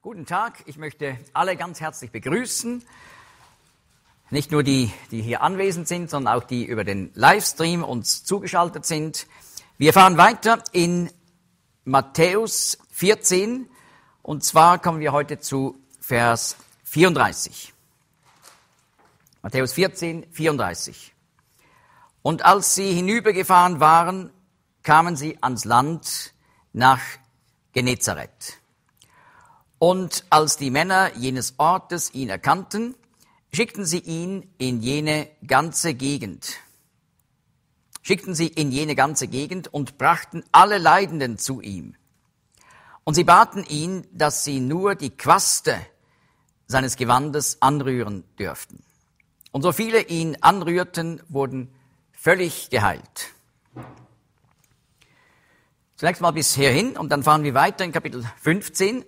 Guten Tag, ich möchte alle ganz herzlich begrüßen. Nicht nur die hier anwesend sind, sondern auch die über den Livestream uns zugeschaltet sind. Wir fahren weiter in Matthäus 14 und zwar kommen wir heute zu Vers 34. Matthäus 14, 34. Und als sie hinübergefahren waren, kamen sie ans Land nach Genezareth. Und als die Männer jenes Ortes ihn erkannten, schickten sie in jene ganze Gegend und brachten alle Leidenden zu ihm. Und sie baten ihn, dass sie nur die Quaste seines Gewandes anrühren dürften. Und so viele ihn anrührten, wurden völlig geheilt. Zunächst mal bis hierhin und dann fahren wir weiter in Kapitel 15.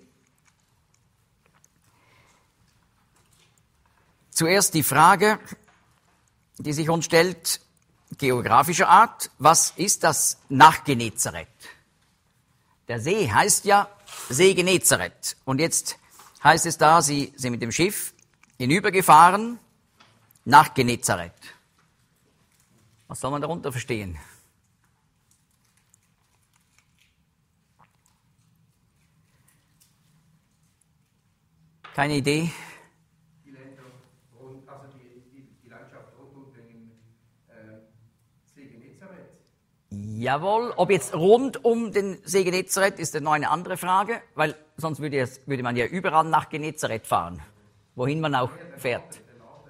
Zuerst die Frage, die sich uns stellt, geografischer Art: Was ist das nach Genezareth? Der See heißt ja See Genezareth. Und jetzt heißt es da, sie sind mit dem Schiff hinübergefahren nach Genezareth. Was soll man darunter verstehen? Keine Idee? Jawohl, ob jetzt rund um den See Genezareth ist noch eine andere Frage, weil sonst würde man ja überall nach Genezareth fahren, wohin man auch fährt.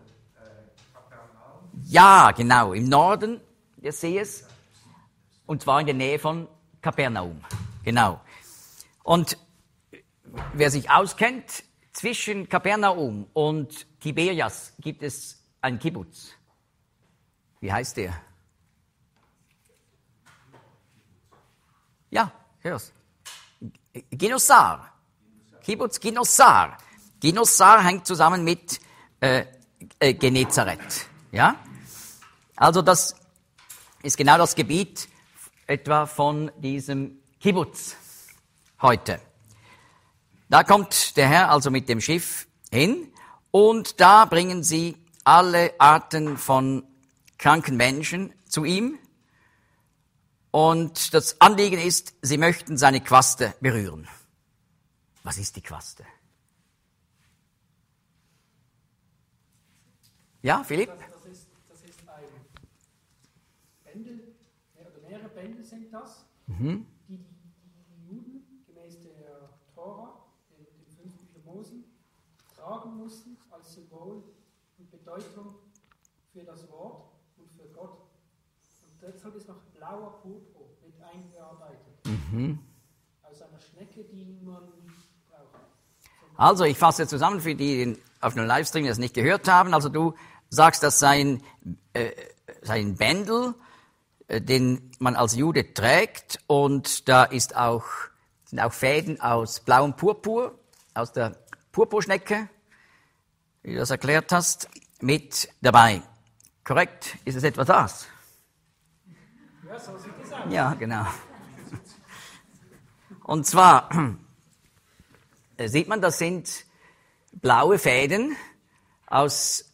Ja, genau, im Norden des Sees, und zwar in der Nähe von Kapernaum, genau. Und wer sich auskennt, zwischen Kapernaum und Tiberias gibt es einen Kibbutz. Wie heißt der? Ja, hör's. Ginosar. Kibbutz Ginosar. Ginosar hängt zusammen mit Genezareth. Ja? Also das ist genau das Gebiet etwa von diesem Kibbutz heute. Da kommt der Herr also mit dem Schiff hin und da bringen sie alle Arten von kranken Menschen zu ihm. Und das Anliegen ist, sie möchten seine Quaste berühren. Was ist die Quaste? Ja, Philipp? Das ist ein Bändel, oder mehrere Bändel sind das, Mhm. die Juden gemäß der Tora, den 5 Bücher Mose, tragen mussten als Symbol und Bedeutung für das Wort und für Gott. Und deshalb ist noch blauer Purpur mit eingearbeitet. Mhm. Aus einer Schnecke, die man nicht braucht. Also, ich fasse zusammen für die, die auf dem Livestream das nicht gehört haben. Also, du sagst, das sei ein Bändel, den man als Jude trägt. Und da sind auch Fäden aus blauem Purpur, aus der Purpurschnecke, wie du das erklärt hast, mit dabei. Korrekt? Ist es etwa das? Ja, so sieht es aus. Ja, genau. Und zwar sieht man, das sind blaue Fäden aus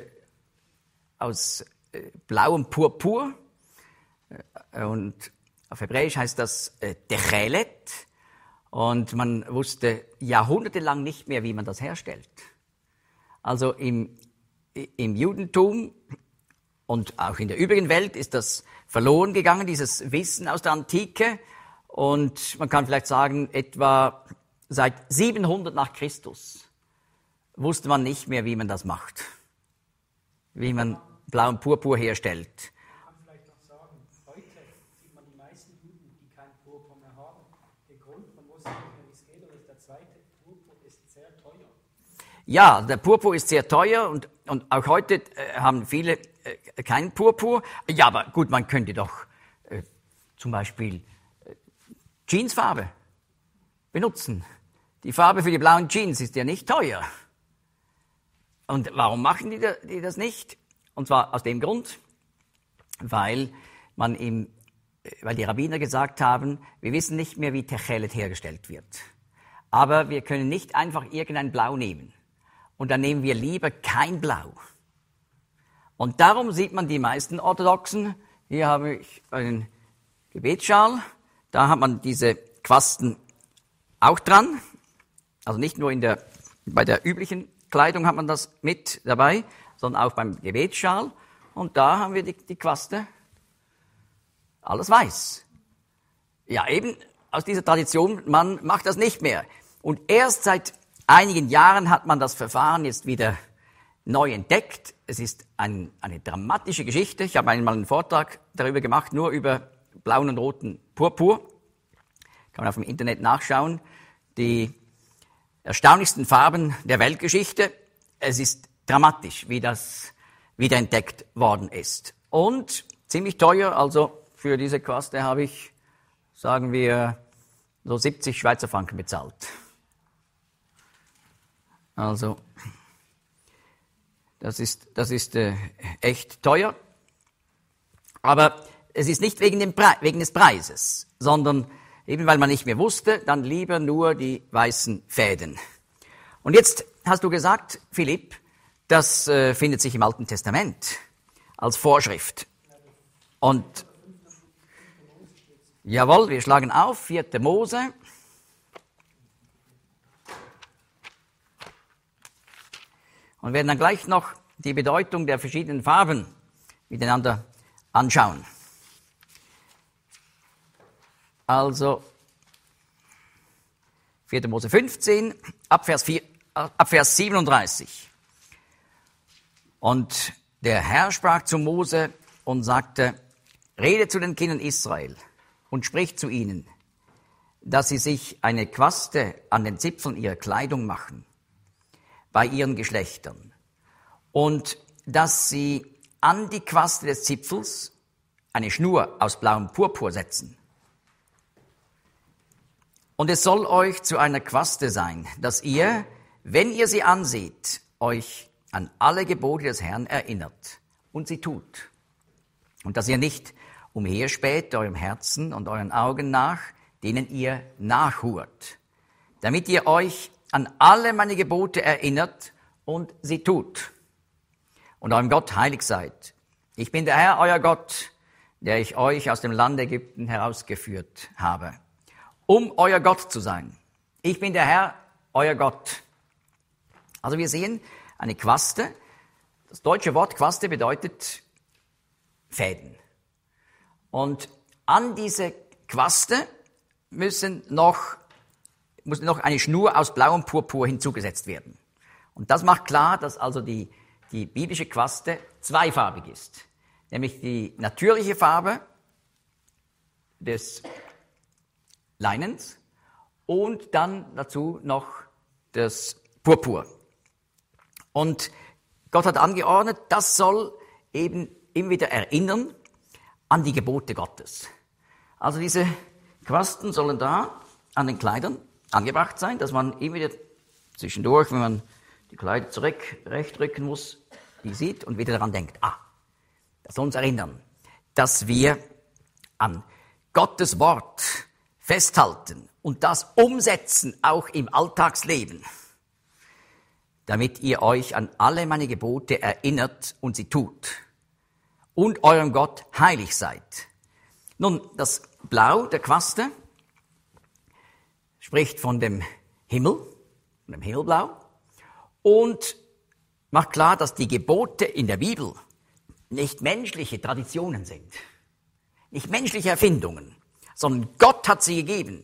blauem Purpur. Und auf Hebräisch heißt das Techelet. Und man wusste jahrhundertelang nicht mehr, wie man das herstellt. Also im Judentum und auch in der übrigen Welt ist das verloren gegangen, dieses Wissen aus der Antike. Und man kann vielleicht sagen, etwa seit 700 nach Christus wusste man nicht mehr, wie man das macht. Wie man blauen Purpur herstellt. Ich kann vielleicht noch sagen, heute sieht man die meisten Juden, die keinen Purpur mehr haben. Der Grund, man wusste nicht mehr, wie es geht, oder ist der zweite, Purpur ist sehr teuer. Ja, der Purpur ist sehr teuer und auch heute haben viele keinen Purpur. Ja, aber gut, man könnte doch zum Beispiel Jeansfarbe benutzen. Die Farbe für die blauen Jeans ist ja nicht teuer. Und warum machen die das nicht? Und zwar aus dem Grund, weil die Rabbiner gesagt haben, wir wissen nicht mehr, wie Techelet hergestellt wird. Aber wir können nicht einfach irgendein Blau nehmen. Und dann nehmen wir lieber kein Blau. Und darum sieht man die meisten Orthodoxen. Hier habe ich einen Gebetsschal. Da hat man diese Quasten auch dran. Also nicht nur bei der üblichen Kleidung hat man das mit dabei, sondern auch beim Gebetsschal. Und da haben wir die Quaste. Alles weiß. Ja, eben aus dieser Tradition, man macht das nicht mehr. Und erst seit einigen Jahren hat man das Verfahren jetzt wieder neu entdeckt. Es ist eine dramatische Geschichte. Ich habe einmal einen Vortrag darüber gemacht, nur über blauen und roten Purpur. Kann man auf dem Internet nachschauen. Die erstaunlichsten Farben der Weltgeschichte. Es ist dramatisch, wie das wieder entdeckt worden ist. Und ziemlich teuer, also für diese Quaste habe ich, sagen wir, so 70 Schweizer Franken bezahlt. Also, das ist echt teuer. Aber es ist nicht wegen des Preises, sondern eben weil man nicht mehr wusste, dann lieber nur die weißen Fäden. Und jetzt hast du gesagt, Philipp, das findet sich im Alten Testament als Vorschrift. Und jawohl, wir schlagen auf, 4. Mose. Und werden dann gleich noch die Bedeutung der verschiedenen Farben miteinander anschauen. Also 4. Mose 15, ab Vers 37. Und der Herr sprach zu Mose und sagte, rede zu den Kindern Israel und sprich zu ihnen, dass sie sich eine Quaste an den Zipfeln ihrer Kleidung machen, bei ihren Geschlechtern, und dass sie an die Quaste des Zipfels eine Schnur aus blauem Purpur setzen. Und es soll euch zu einer Quaste sein, dass ihr, wenn ihr sie anseht, euch an alle Gebote des Herrn erinnert und sie tut. Und dass ihr nicht umherspäht eurem Herzen und euren Augen nach, denen ihr nachhurt, damit ihr euch an alle meine Gebote erinnert und sie tut. Und eurem Gott heilig seid. Ich bin der Herr, euer Gott, der ich euch aus dem Land Ägypten herausgeführt habe, um euer Gott zu sein. Ich bin der Herr, euer Gott. Also wir sehen eine Quaste. Das deutsche Wort Quaste bedeutet Fäden. Und an diese Quaste muss noch eine Schnur aus blauem Purpur hinzugesetzt werden. Und das macht klar, dass also die biblische Quaste zweifarbig ist. Nämlich die natürliche Farbe des Leinens und dann dazu noch das Purpur. Und Gott hat angeordnet, das soll eben immer wieder erinnern an die Gebote Gottes. Also diese Quasten sollen da an den Kleidern angebracht sein, dass man immer wieder zwischendurch, wenn man die Kleider zurechtrücken muss, die sieht und wieder daran denkt, das soll uns erinnern, dass wir an Gottes Wort festhalten und das umsetzen, auch im Alltagsleben, damit ihr euch an alle meine Gebote erinnert und sie tut und eurem Gott heilig seid. Nun, das Blau der Quaste spricht von dem Himmel, von dem Himmelblau, und macht klar, dass die Gebote in der Bibel nicht menschliche Traditionen sind, nicht menschliche Erfindungen, sondern Gott hat sie gegeben.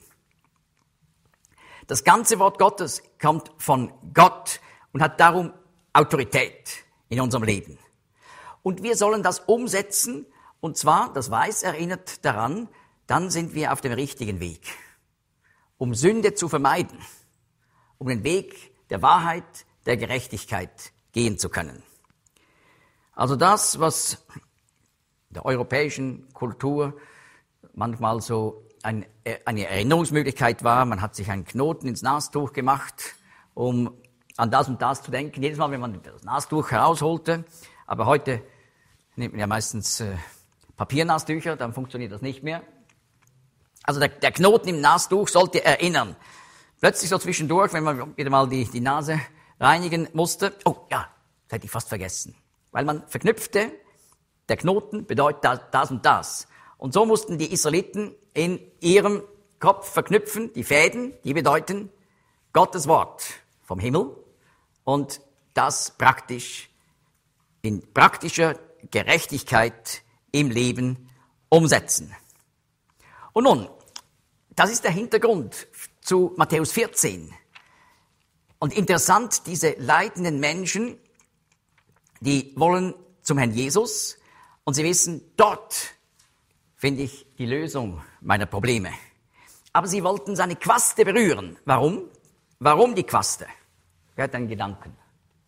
Das ganze Wort Gottes kommt von Gott und hat darum Autorität in unserem Leben. Und wir sollen das umsetzen, und zwar, das Weiß erinnert daran, dann sind wir auf dem richtigen Weg, um Sünde zu vermeiden, um den Weg der Wahrheit, der Gerechtigkeit gehen zu können. Also das, was der europäischen Kultur manchmal so eine Erinnerungsmöglichkeit war, man hat sich einen Knoten ins Nastuch gemacht, um an das und das zu denken, jedes Mal, wenn man das Nastuch herausholte. Aber heute nimmt man ja meistens Papiernastücher, dann funktioniert das nicht mehr. Also der Knoten im Nastuch sollte erinnern. plötzlich so zwischendurch, wenn man wieder mal die Nase reinigen musste, oh ja, das hätte ich fast vergessen. Weil man verknüpfte, der Knoten bedeutet das und das. Und so mussten die Israeliten in ihrem Kopf verknüpfen, die Fäden, die bedeuten Gottes Wort vom Himmel und das praktisch in praktischer Gerechtigkeit im Leben umsetzen. Und nun, das ist der Hintergrund zu Matthäus 14. Und interessant, diese leidenden Menschen, die wollen zum Herrn Jesus und sie wissen, dort finde ich die Lösung meiner Probleme. Aber sie wollten seine Quaste berühren. Warum? Warum die Quaste? Wer hat einen Gedanken?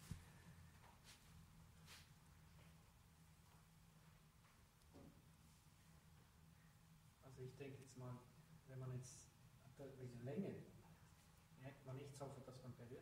Also ich denke jetzt mal, wenn man jetzt diese Länge, merkt man nicht sofort, dass man berührt.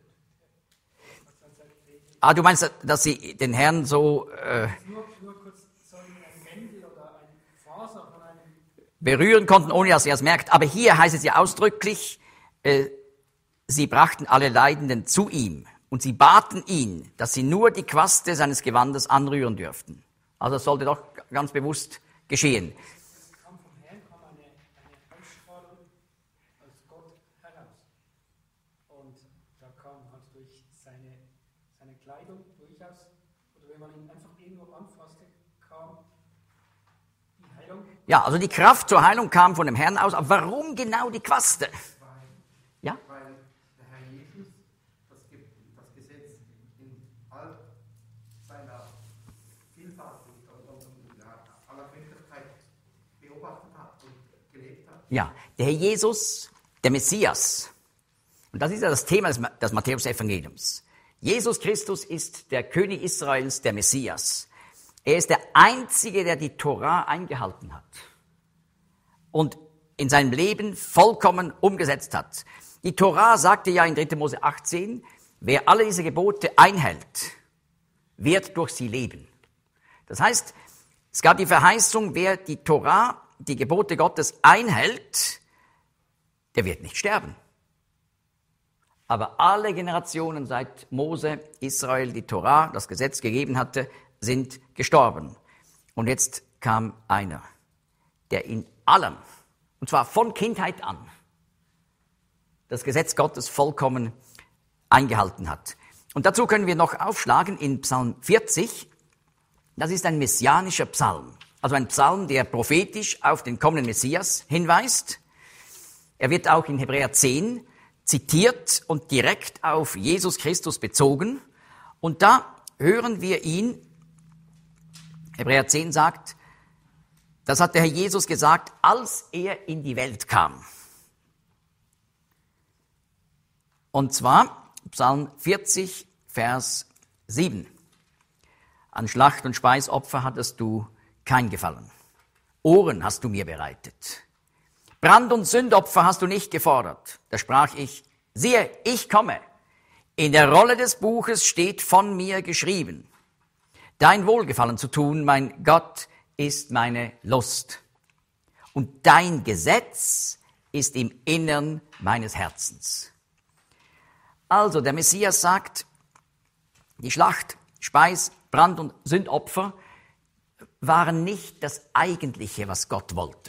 Ah, du meinst, dass sie den Herrn so Nur kurz so ein Bändel oder ein Faser von einem berühren konnten, ohne dass er es merkt. Aber hier heißt es ja ausdrücklich, sie brachten alle Leidenden zu ihm und sie baten ihn, dass sie nur die Quaste seines Gewandes anrühren dürften. Also das sollte doch ganz bewusst geschehen. Es kam vom Herrn eine Ausstrahlung als Gott heraus. Und da kam halt durch seine Kleidung durchaus, oder wenn man ihn einfach irgendwo anfasste, kam die Heilung. Ja, also die Kraft zur Heilung kam von dem Herrn aus. Aber warum genau die Quaste? Ja? Weil der Herr Jesus das Gesetz in all seiner Vielfalt und aller Möglichkeit beobachtet hat und gelebt hat. Ja, der Herr Jesus, der Messias. Und das ist ja das Thema des Matthäus-Evangeliums. Jesus Christus ist der König Israels, der Messias. Er ist der Einzige, der die Tora eingehalten hat und in seinem Leben vollkommen umgesetzt hat. Die Tora sagte ja in 3. Mose 18, wer alle diese Gebote einhält, wird durch sie leben. Das heißt, es gab die Verheißung, wer die Tora, die Gebote Gottes einhält, der wird nicht sterben. Aber alle Generationen seit Mose Israel die Tora, das Gesetz gegeben hatte, sind gestorben. Und jetzt kam einer, der in allem, und zwar von Kindheit an, das Gesetz Gottes vollkommen eingehalten hat. Und dazu können wir noch aufschlagen in Psalm 40. Das ist ein messianischer Psalm. Also ein Psalm, der prophetisch auf den kommenden Messias hinweist. Er wird auch in Hebräer 10 zitiert und direkt auf Jesus Christus bezogen. Und da hören wir ihn, Hebräer 10 sagt, das hat der Herr Jesus gesagt, als er in die Welt kam. Und zwar Psalm 40, Vers 7. An Schlacht- und Speisopfer hattest du kein Gefallen. Ohren hast du mir bereitet. Brand- und Sündopfer hast du nicht gefordert. Da sprach ich, siehe, ich komme. In der Rolle des Buches steht von mir geschrieben. Dein Wohlgefallen zu tun, mein Gott, ist meine Lust. Und dein Gesetz ist im Innern meines Herzens. Also der Messias sagt, die Schlacht, Speis, Brand- und Sündopfer waren nicht das Eigentliche, was Gott wollte,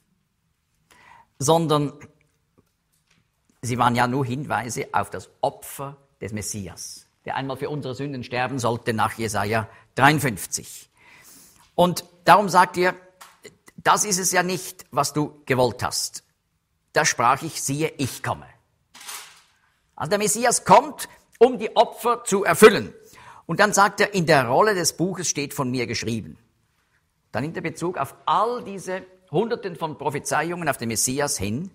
sondern sie waren ja nur Hinweise auf das Opfer des Messias, der einmal für unsere Sünden sterben sollte nach Jesaja 53. Und darum sagt er, das ist es ja nicht, was du gewollt hast. Da sprach ich, siehe, ich komme. Also der Messias kommt, um die Opfer zu erfüllen. Und dann sagt er, in der Rolle des Buches steht von mir geschrieben. Dann nimmt er Bezug auf all diese Hunderten von Prophezeiungen auf den Messias hin,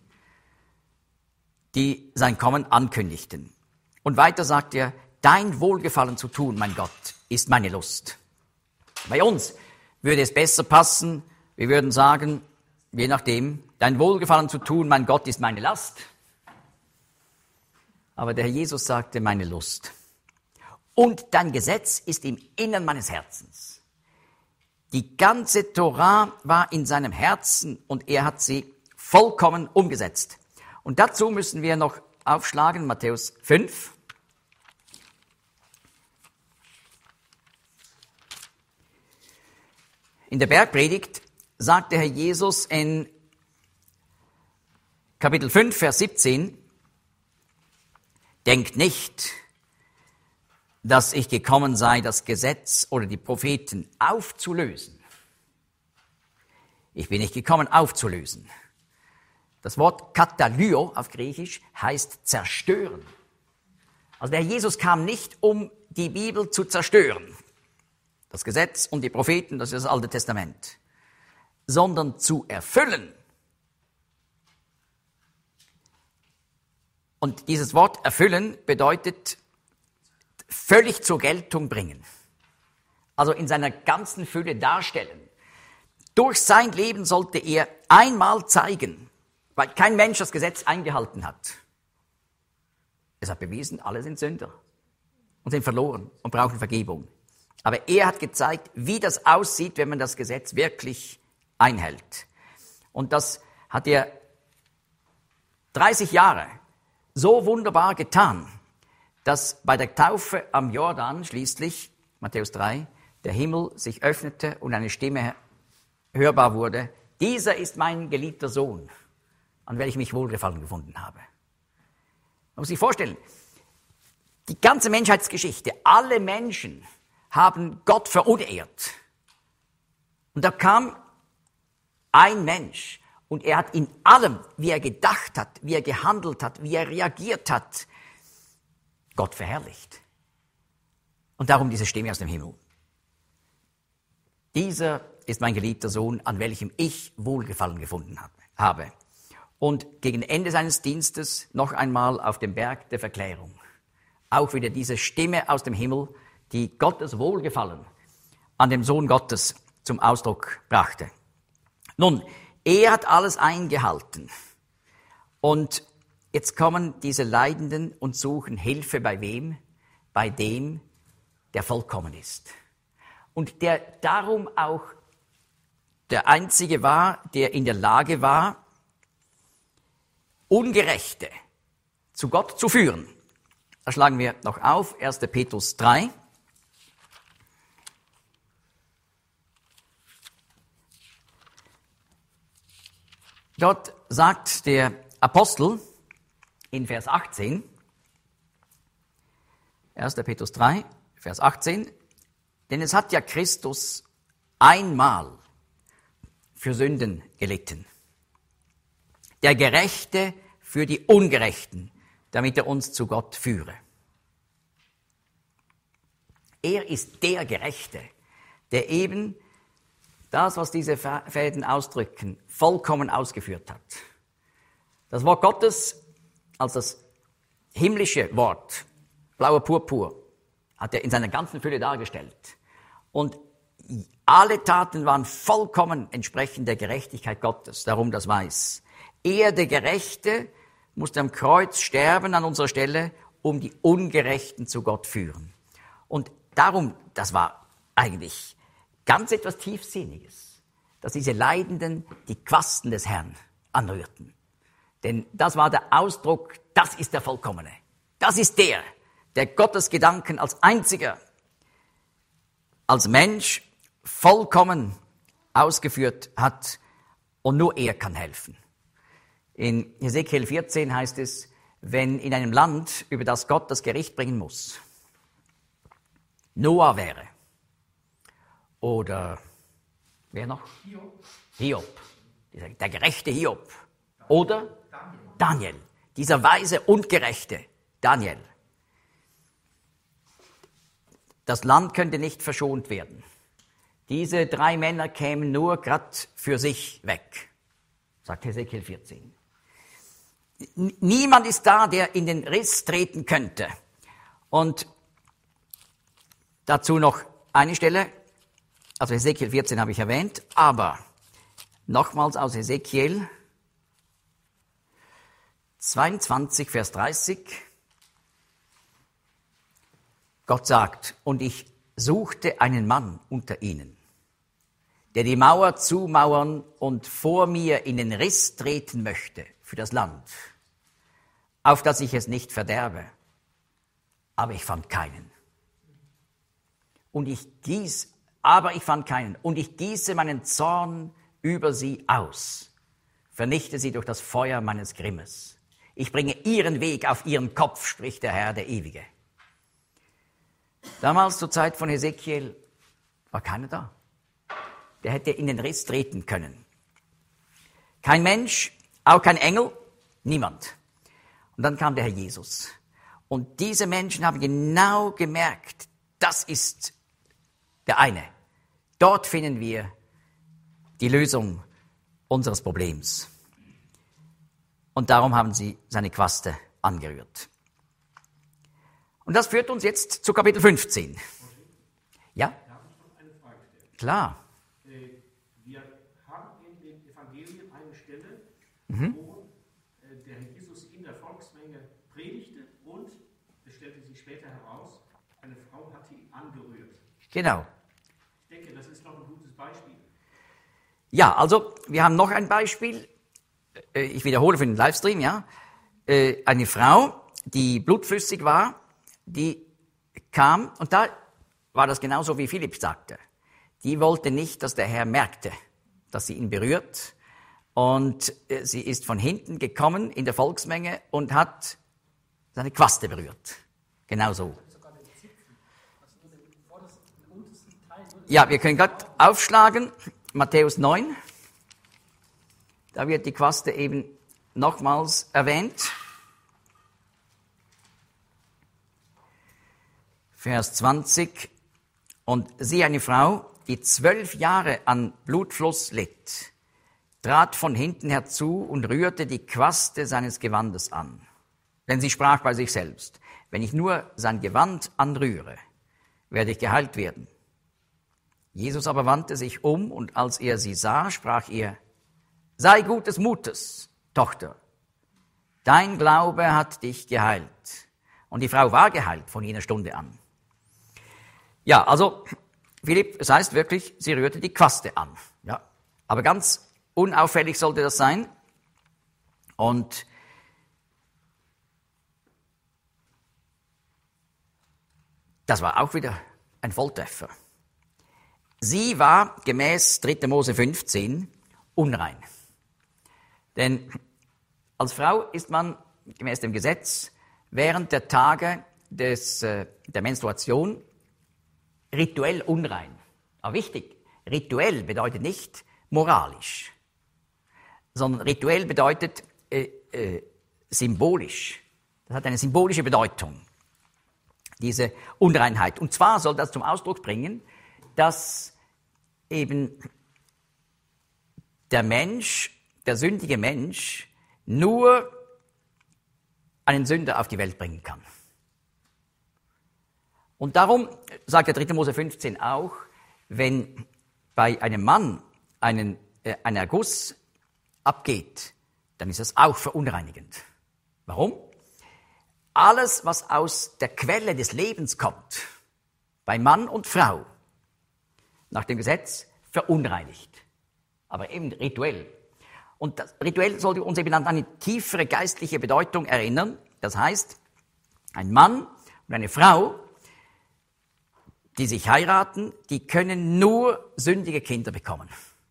die sein Kommen ankündigten. Und weiter sagt er, dein Wohlgefallen zu tun, mein Gott, ist meine Lust. Bei uns würde es besser passen, wir würden sagen, je nachdem, dein Wohlgefallen zu tun, mein Gott, ist meine Last. Aber der Herr Jesus sagte, meine Lust. Und dein Gesetz ist im Innern meines Herzens. Die ganze Tora war in seinem Herzen und er hat sie vollkommen umgesetzt. Und dazu müssen wir noch aufschlagen, Matthäus 5. In der Bergpredigt sagt der Herr Jesus in Kapitel 5, Vers 17, denkt nicht, dass ich gekommen sei, das Gesetz oder die Propheten aufzulösen. Ich bin nicht gekommen, aufzulösen. Das Wort katalyo auf Griechisch heißt zerstören. Also der Jesus kam nicht, um die Bibel zu zerstören. Das Gesetz und die Propheten, das ist das Alte Testament. Sondern zu erfüllen. Und dieses Wort erfüllen bedeutet völlig zur Geltung bringen. Also in seiner ganzen Fülle darstellen. Durch sein Leben sollte er einmal zeigen, weil kein Mensch das Gesetz eingehalten hat. Es hat bewiesen, alle sind Sünder und sind verloren und brauchen Vergebung. Aber er hat gezeigt, wie das aussieht, wenn man das Gesetz wirklich einhält. Und das hat er 30 Jahre so wunderbar getan, dass bei der Taufe am Jordan schließlich, Matthäus 3, der Himmel sich öffnete und eine Stimme hörbar wurde. Dieser ist mein geliebter Sohn, an welchem ich Wohlgefallen gefunden habe. Man muss sich vorstellen, die ganze Menschheitsgeschichte, alle Menschen haben Gott verunehrt. Und da kam ein Mensch und er hat in allem, wie er gedacht hat, wie er gehandelt hat, wie er reagiert hat, Gott verherrlicht. Und darum diese Stimme aus dem Himmel. Dieser ist mein geliebter Sohn, an welchem ich Wohlgefallen gefunden habe. Und gegen Ende seines Dienstes noch einmal auf dem Berg der Verklärung. Auch wieder diese Stimme aus dem Himmel, die Gottes Wohlgefallen an dem Sohn Gottes zum Ausdruck brachte. Nun, er hat alles eingehalten. Und jetzt kommen diese Leidenden und suchen Hilfe bei wem? Bei dem, der vollkommen ist. Und der darum auch der Einzige war, der in der Lage war, Ungerechte zu Gott zu führen. Da schlagen wir noch auf, 1. Petrus 3. Dort sagt der Apostel in Vers 18, 1. Petrus 3, Vers 18, denn es hat ja Christus einmal für Sünden gelitten. Der Gerechte für die Ungerechten, damit er uns zu Gott führe. Er ist der Gerechte, der eben das, was diese Fäden ausdrücken, vollkommen ausgeführt hat. Das Wort Gottes als das himmlische Wort, blauer Purpur, hat er in seiner ganzen Fülle dargestellt. Und alle Taten waren vollkommen entsprechend der Gerechtigkeit Gottes, darum das Weiß. Er, der Gerechte, musste am Kreuz sterben an unserer Stelle, um die Ungerechten zu Gott führen. Und darum, das war eigentlich ganz etwas Tiefsinniges, dass diese Leidenden die Quasten des Herrn anrührten. Denn das war der Ausdruck, das ist der Vollkommene. Das ist der Gottes Gedanken als einziger, als Mensch vollkommen ausgeführt hat und nur er kann helfen. In Hesekiel 14 heißt es, wenn in einem Land, über das Gott das Gericht bringen muss, Noah wäre oder wer noch? Hiob, der gerechte Hiob oder Daniel, dieser weise und gerechte Daniel. Das Land könnte nicht verschont werden. Diese 3 Männer kämen nur grad für sich weg, sagt Hesekiel 14. Niemand ist da, der in den Riss treten könnte. Und dazu noch eine Stelle, also Hesekiel 14 habe ich erwähnt, aber nochmals aus Hesekiel 22, Vers 30. Gott sagt, und ich suchte einen Mann unter ihnen, der die Mauer zumauern und vor mir in den Riss treten möchte für das Land. auf dass ich es nicht verderbe. Aber ich fand keinen. Und ich gieße meinen Zorn über sie aus, vernichte sie durch das Feuer meines Grimmes. Ich bringe ihren Weg auf ihren Kopf, spricht der Herr, der Ewige. Damals zur Zeit von Hesekiel war keiner da. Der hätte in den Riss treten können. Kein Mensch, auch kein Engel, niemand. Und dann kam der Herr Jesus. Und diese Menschen haben genau gemerkt, das ist der eine. Dort finden wir die Lösung unseres Problems. Und darum haben sie seine Quaste angerührt. Und das führt uns jetzt zu Kapitel 15. Ja? Darf ich noch eine Frage stellen? Klar. Wir haben in den Evangelien eine Stelle, wo der Herr Jesus in der Volksmenge predigte und, es stellte sich später heraus, eine Frau hatte ihn angerührt. Genau. Ich denke, das ist noch ein gutes Beispiel. Ja, also wir haben noch ein Beispiel. Ich wiederhole für den Livestream, ja. Eine Frau, die blutflüssig war, die kam, und da war das genauso, wie Philipp sagte. Die wollte nicht, dass der Herr merkte, dass sie ihn berührt. Und sie ist von hinten gekommen in der Volksmenge und hat seine Quaste berührt. Genau so. Ja, wir können gerade aufschlagen, Matthäus 9. Da wird die Quaste eben nochmals erwähnt. Vers 20. Und sie, eine Frau, die 12 Jahre an Blutfluss litt, trat von hinten herzu und rührte die Quaste seines Gewandes an. Denn sie sprach bei sich selbst, wenn ich nur sein Gewand anrühre, werde ich geheilt werden. Jesus aber wandte sich um und als er sie sah, sprach ihr, sei gutes Mutes, Tochter, dein Glaube hat dich geheilt. Und die Frau war geheilt von jener Stunde an. Ja, also, Philipp, es heißt wirklich, sie rührte die Quaste an. Ja, aber ganz unauffällig sollte das sein. Und das war auch wieder ein Volltreffer. Sie war gemäß 3. Mose 15 unrein. Denn als Frau ist man gemäß dem Gesetz während der Tage der Menstruation rituell unrein. Aber wichtig, rituell bedeutet nicht moralisch, sondern rituell bedeutet symbolisch. Das hat eine symbolische Bedeutung, diese Unreinheit. Und zwar soll das zum Ausdruck bringen, dass eben der Mensch, der sündige Mensch, nur einen Sünder auf die Welt bringen kann. Und darum sagt der 3. Mose 15 auch, wenn bei einem Mann ein Erguss abgeht, dann ist das auch verunreinigend. Warum? Alles, was aus der Quelle des Lebens kommt, bei Mann und Frau, nach dem Gesetz verunreinigt. Aber eben rituell. Und das rituell sollte uns eben an eine tiefere geistliche Bedeutung erinnern. Das heißt, ein Mann und eine Frau, die sich heiraten, die können nur sündige Kinder bekommen.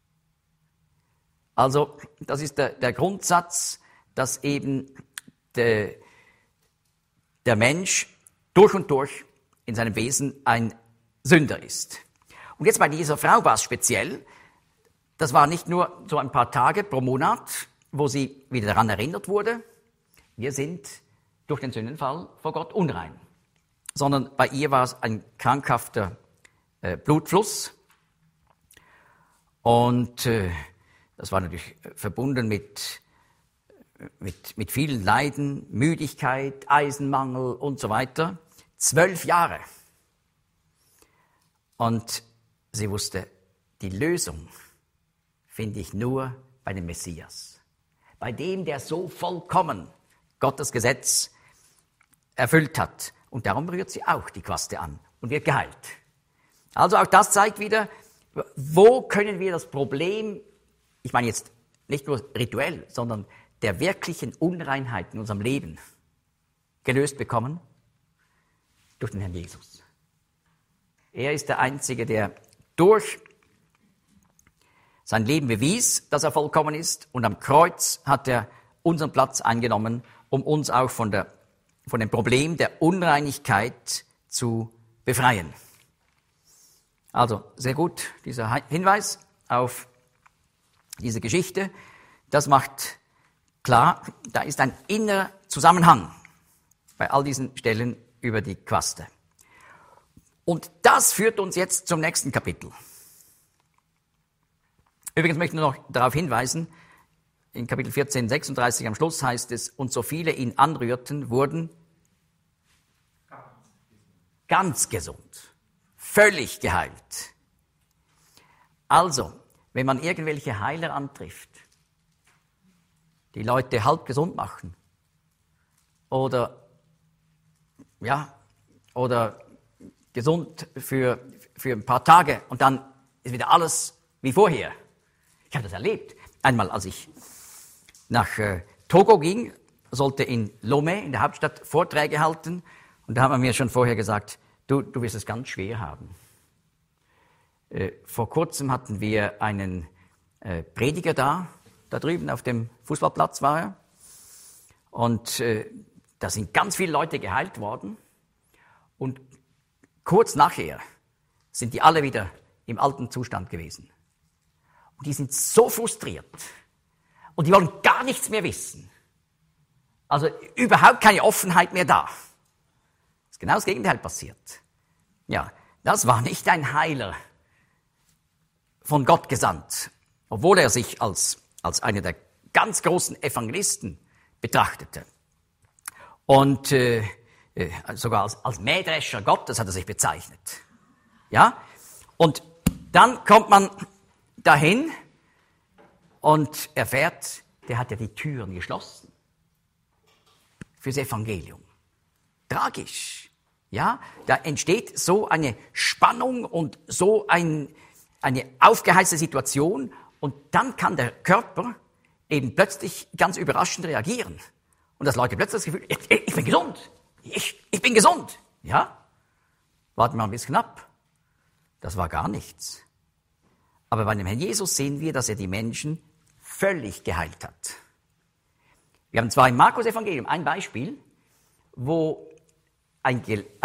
Also, das ist der Grundsatz, dass eben der Mensch durch und durch in seinem Wesen ein Sünder ist. Und jetzt bei dieser Frau war es speziell. Das war nicht nur so ein paar Tage pro Monat, wo sie wieder daran erinnert wurde, wir sind durch den Sündenfall vor Gott unrein. Sondern bei ihr war es ein krankhafter Blutfluss. Und das war natürlich verbunden mit vielen Leiden, Müdigkeit, Eisenmangel und so weiter. 12 Jahre. Und sie wusste, die Lösung finde ich nur bei dem Messias. Bei dem, der so vollkommen Gottes Gesetz erfüllt hat. Und darum rührt sie auch die Quaste an und wird geheilt. Also auch das zeigt wieder, wo können wir das Problem, ich meine jetzt nicht nur rituell, sondern der wirklichen Unreinheit in unserem Leben, gelöst bekommen? Durch den Herrn Jesus. Er ist der Einzige, der durch sein Leben bewies, dass er vollkommen ist, und am Kreuz hat er unseren Platz eingenommen, um uns auch von dem Problem der Unreinigkeit zu befreien. Also sehr gut, dieser Hinweis auf diese Geschichte. Das macht klar, da ist ein innerer Zusammenhang bei all diesen Stellen über die Quaste. Und das führt uns jetzt zum nächsten Kapitel. Übrigens möchte ich nur noch darauf hinweisen, in Kapitel 14, 36 am Schluss heißt es, und so viele ihn anrührten, wurden ganz gesund, völlig geheilt. Also, wenn man irgendwelche Heiler antrifft, die Leute halb gesund machen oder gesund für ein paar Tage und dann ist wieder alles wie vorher. Ich habe das erlebt. Einmal, als ich nach Togo ging, sollte in Lomé, in der Hauptstadt, Vorträge halten, und da hat man mir schon vorher gesagt, du wirst es ganz schwer haben. Vor kurzem hatten wir einen Prediger da drüben auf dem Fußballplatz war er, und da sind ganz viele Leute geheilt worden, und kurz nachher sind die alle wieder im alten Zustand gewesen. Und die sind so frustriert. Und die wollen gar nichts mehr wissen. Also überhaupt keine Offenheit mehr da. Ist genau das Gegenteil passiert. Ja, das war nicht ein Heiler von Gott gesandt, obwohl er sich als einer der ganz großen Evangelisten betrachtete. Und sogar als Mähdrescher Gottes hat er sich bezeichnet. Ja? Und dann kommt man dahin und erfährt, der hat ja die Türen geschlossen fürs Evangelium. Tragisch. Ja? Da entsteht so eine Spannung und so eine aufgeheizte Situation, und dann kann der Körper eben plötzlich ganz überraschend reagieren. Und das Leute plötzlich das Gefühl, ich bin gesund. Ich bin gesund. Ja? Warten wir mal ein bisschen ab. Das war gar nichts. Aber bei dem Herrn Jesus sehen wir, dass er die Menschen völlig geheilt hat. Wir haben zwar im Markus-Evangelium ein Beispiel, wo ein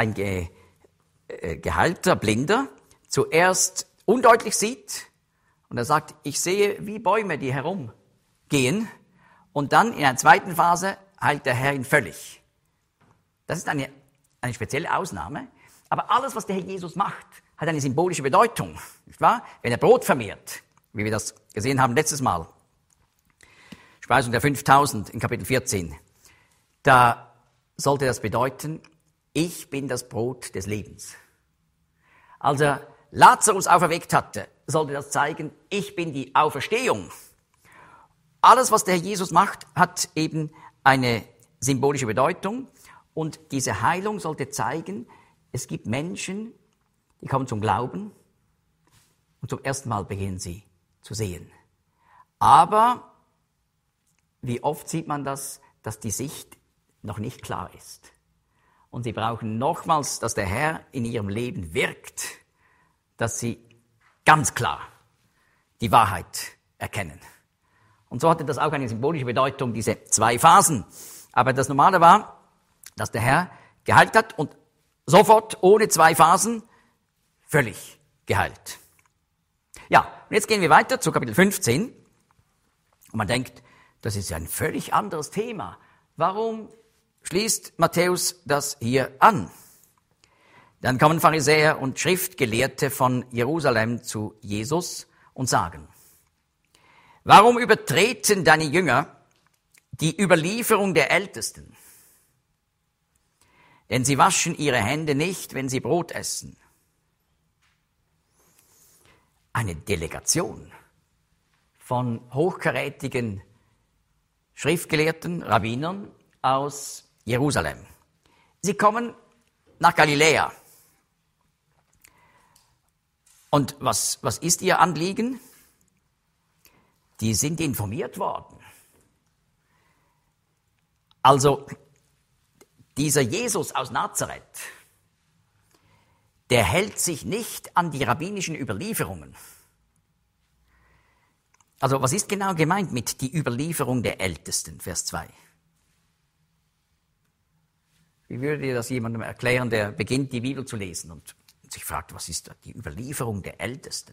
geheilter Blinder zuerst undeutlich sieht und er sagt, ich sehe wie Bäume, die herumgehen, und dann in einer zweiten Phase heilt der Herr ihn völlig. Das ist eine spezielle Ausnahme, aber alles, was der Herr Jesus macht, hat eine symbolische Bedeutung, nicht wahr? Wenn er Brot vermehrt, wie wir das gesehen haben letztes Mal, Speisung der 5000 in Kapitel 14, da sollte das bedeuten, ich bin das Brot des Lebens. Als er Lazarus auferweckt hatte, sollte das zeigen, ich bin die Auferstehung. Alles, was der Herr Jesus macht, hat eben eine symbolische Bedeutung, und diese Heilung sollte zeigen, es gibt Menschen, die kommen zum Glauben und zum ersten Mal beginnen sie zu sehen. Aber wie oft sieht man das, dass die Sicht noch nicht klar ist. Und sie brauchen nochmals, dass der Herr in ihrem Leben wirkt, dass sie ganz klar die Wahrheit erkennen. Und so hatte das auch eine symbolische Bedeutung, diese zwei Phasen. Aber das Normale war, dass der Herr geheilt hat und sofort, ohne zwei Phasen, völlig geheilt. Ja, und jetzt gehen wir weiter zu Kapitel 15. Und man denkt, das ist ja ein völlig anderes Thema. Warum schließt Matthäus das hier an? Dann kommen Pharisäer und Schriftgelehrte von Jerusalem zu Jesus und sagen, warum übertreten deine Jünger die Überlieferung der Ältesten? Denn sie waschen ihre Hände nicht, wenn sie Brot essen. Eine Delegation von hochkarätigen Schriftgelehrten, Rabbinern aus Jerusalem. Sie kommen nach Galiläa. Und was ist ihr Anliegen? Die sind informiert worden. Also, dieser Jesus aus Nazareth, der hält sich nicht an die rabbinischen Überlieferungen. Also was ist genau gemeint mit die Überlieferung der Ältesten, Vers 2? Wie würde dir das jemandem erklären, der beginnt, die Bibel zu lesen und sich fragt, was ist da die Überlieferung der Ältesten?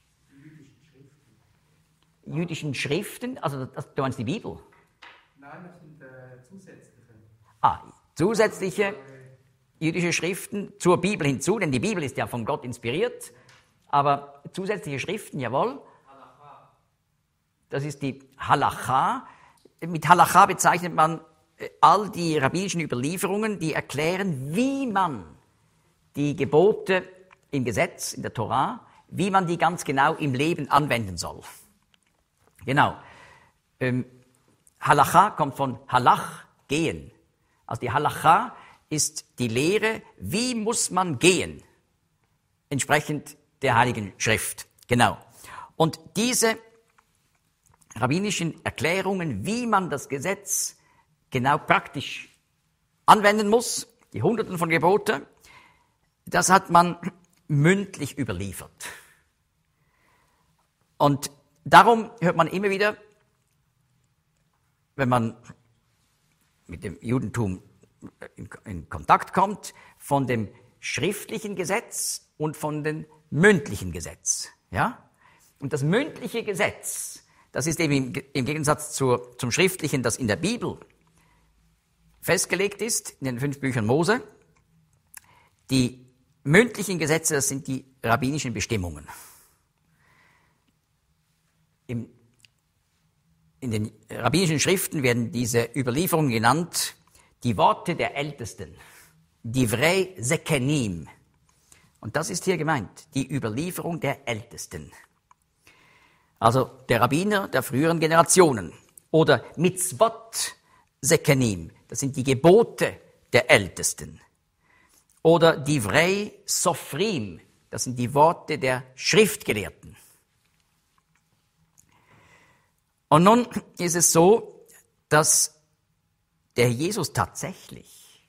Jüdischen Schriften? Also du meinst die Bibel? Nein, das sind zusätzliche. Zusätzliche jüdische Schriften zur Bibel hinzu, denn die Bibel ist ja von Gott inspiriert, aber zusätzliche Schriften, jawohl. Das ist die Halacha. Mit Halacha bezeichnet man all die rabbinischen Überlieferungen, die erklären, wie man die Gebote im Gesetz, in der Torah, wie man die ganz genau im Leben anwenden soll. Genau. Halacha kommt von Halach, gehen. Also die Halacha ist die Lehre, wie muss man gehen, entsprechend der Heiligen Schrift. Genau. Und diese rabbinischen Erklärungen, wie man das Gesetz genau praktisch anwenden muss, die Hunderten von Geboten, das hat man mündlich überliefert. Und darum hört man immer wieder, wenn man mit dem Judentum in Kontakt kommt, von dem schriftlichen Gesetz und von dem mündlichen Gesetz. Ja? Und das mündliche Gesetz, das ist eben im Gegensatz zum schriftlichen, das in der Bibel festgelegt ist, in den 5 Büchern Mose. Die mündlichen Gesetze, das sind die rabbinischen Bestimmungen. In den rabbinischen Schriften werden diese Überlieferungen genannt, die Worte der Ältesten, Divrei Sekenim. Und das ist hier gemeint, die Überlieferung der Ältesten. Also der Rabbiner der früheren Generationen. Oder Mitzvot Sekenim, das sind die Gebote der Ältesten. Oder Divrei Sofrim, das sind die Worte der Schriftgelehrten. Und nun ist es so, dass der Jesus tatsächlich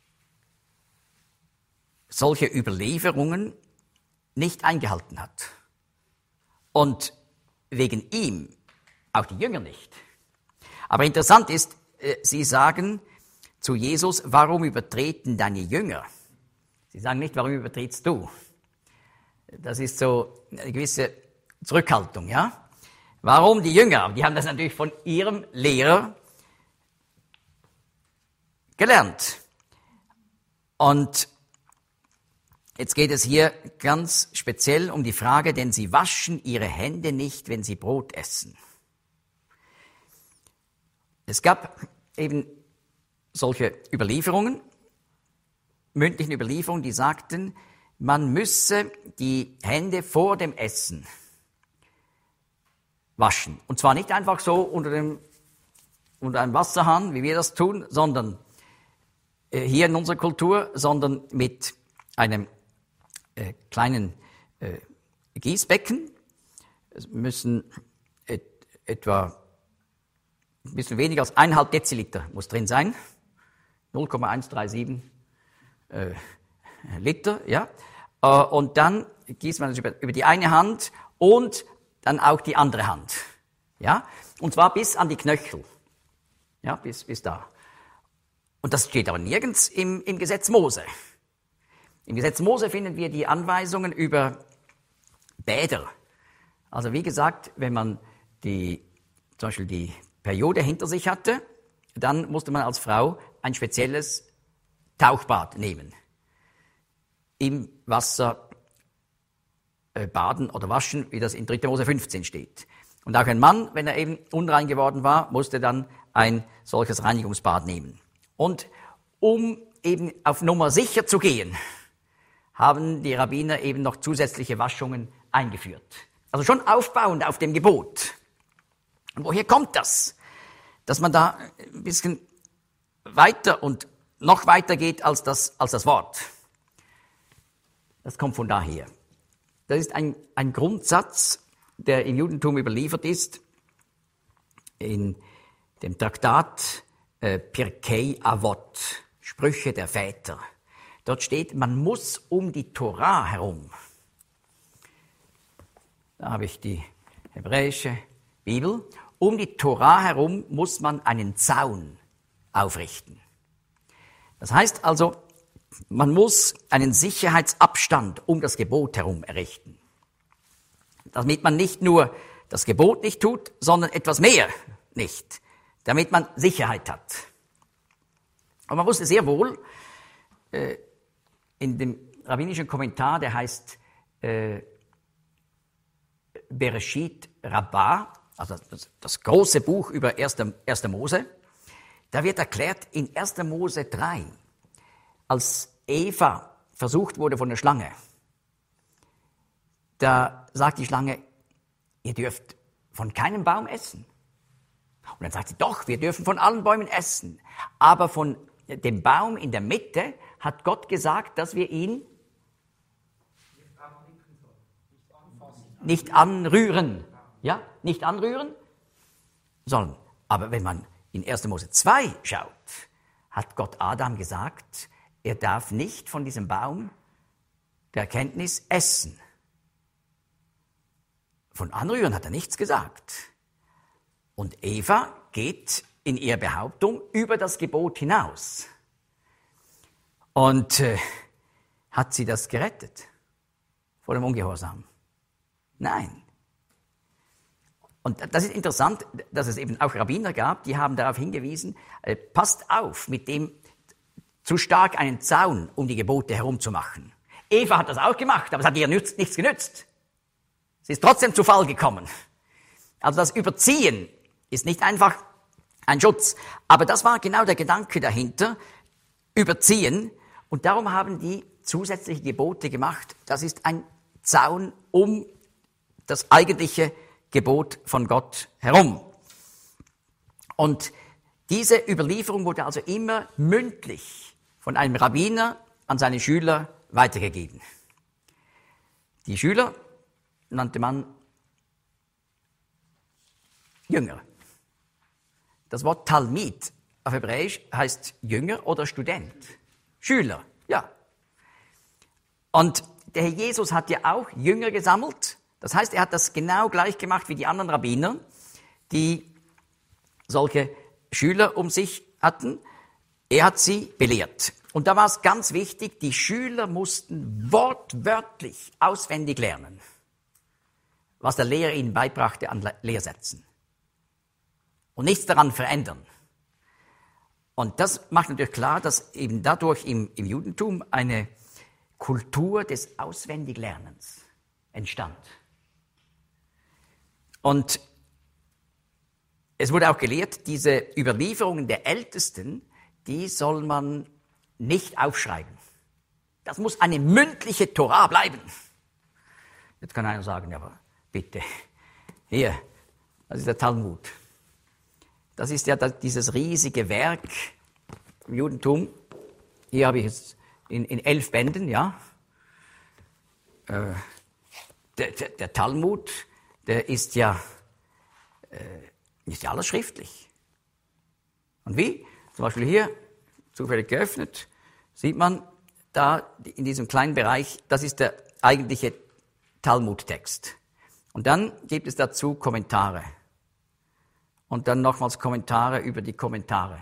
solche Überlieferungen nicht eingehalten hat. Und wegen ihm auch die Jünger nicht. Aber interessant ist, sie sagen zu Jesus, warum übertreten deine Jünger? Sie sagen nicht, warum übertrittst du? Das ist so eine gewisse Zurückhaltung, ja? Warum die Jünger? Die haben das natürlich von ihrem Lehrer gelernt. Und jetzt geht es hier ganz speziell um die Frage, denn sie waschen ihre Hände nicht, wenn sie Brot essen. Es gab eben solche Überlieferungen, mündlichen Überlieferungen, die sagten, man müsse die Hände vor dem Essen waschen. Und zwar nicht einfach so unter einem Wasserhahn, wie wir das tun, sondern hier in unserer Kultur, sondern mit einem kleinen Gießbecken. Es müssen etwa ein bisschen weniger als 1,5 Deziliter muss drin sein. 0,137 Liter, ja. Und dann gießt man das über die eine Hand und dann auch die andere Hand. Ja. Und zwar bis an die Knöchel. Ja, bis da. Und das steht aber nirgends im Gesetz Mose. Im Gesetz Mose finden wir die Anweisungen über Bäder. Also wie gesagt, wenn man zum Beispiel die Periode hinter sich hatte, dann musste man als Frau ein spezielles Tauchbad nehmen. Im Wasser baden oder waschen, wie das in 3. Mose 15 steht. Und auch ein Mann, wenn er eben unrein geworden war, musste dann ein solches Reinigungsbad nehmen. Und um eben auf Nummer sicher zu gehen, haben die Rabbiner eben noch zusätzliche Waschungen eingeführt. Also schon aufbauend auf dem Gebot. Und woher kommt das? Dass man da ein bisschen weiter und noch weiter geht als das Wort. Das kommt von daher. Das ist ein Grundsatz, der im Judentum überliefert ist, in dem Traktat Pirkei Avot Sprüche der Väter. Dort steht, man muss um die Tora herum. Da habe ich die hebräische Bibel. Um die Tora herum muss man einen Zaun aufrichten. Das heißt also, man muss einen Sicherheitsabstand um das Gebot herum errichten. Damit man nicht nur das Gebot nicht tut, sondern etwas mehr nicht. Damit man Sicherheit hat. Und man wusste sehr wohl, in dem rabbinischen Kommentar, der heißt Bereshit Rabbah, also das große Buch über 1. Mose, da wird erklärt in 1. Mose 3, als Eva versucht wurde von der Schlange, da sagt die Schlange, ihr dürft von keinem Baum essen. Und dann sagt sie, doch, wir dürfen von allen Bäumen essen. Aber von dem Baum in der Mitte hat Gott gesagt, dass wir ihn nicht anrühren. Ja, nicht anrühren sollen. Aber wenn man in 1. Mose 2 schaut, hat Gott Adam gesagt, er darf nicht von diesem Baum der Erkenntnis essen. Von anrühren hat er nichts gesagt. Und Eva geht in ihrer Behauptung über das Gebot hinaus. Und hat sie das gerettet vor dem Ungehorsam? Nein. Und das ist interessant, dass es eben auch Rabbiner gab, die haben darauf hingewiesen, passt auf, mit dem zu stark einen Zaun um die Gebote herumzumachen. Eva hat das auch gemacht, aber es hat ihr nichts genützt. Sie ist trotzdem zu Fall gekommen. Also das Überziehen ist nicht einfach ein Schutz. Aber das war genau der Gedanke dahinter, Überziehen. Und darum haben die zusätzliche Gebote gemacht. Das ist ein Zaun um das eigentliche Gebot von Gott herum. Und diese Überlieferung wurde also immer mündlich von einem Rabbiner an seine Schüler weitergegeben. Die Schüler nannte man Jünger. Das Wort Talmid auf Hebräisch heißt Jünger oder Student. Schüler, ja. Und der Herr Jesus hat ja auch Jünger gesammelt. Das heißt, er hat das genau gleich gemacht wie die anderen Rabbiner, die solche Schüler um sich hatten. Er hat sie belehrt. Und da war es ganz wichtig, die Schüler mussten wortwörtlich auswendig lernen, was der Lehrer ihnen beibrachte an Lehrsätzen. Und nichts daran verändern. Und das macht natürlich klar, dass eben dadurch im Judentum eine Kultur des Auswendiglernens entstand. Und es wurde auch gelehrt, diese Überlieferungen der Ältesten, die soll man nicht aufschreiben. Das muss eine mündliche Tora bleiben. Jetzt kann einer sagen, ja, aber bitte, hier, das ist der Talmud. Das ist ja dieses riesige Werk im Judentum. Hier habe ich es in 11 Bänden, ja. Der Talmud, der ist ja alles schriftlich. Und wie? Zum Beispiel hier, zufällig geöffnet, sieht man da in diesem kleinen Bereich, das ist der eigentliche Talmudtext. Und dann gibt es dazu Kommentare. Und dann nochmals Kommentare über die Kommentare.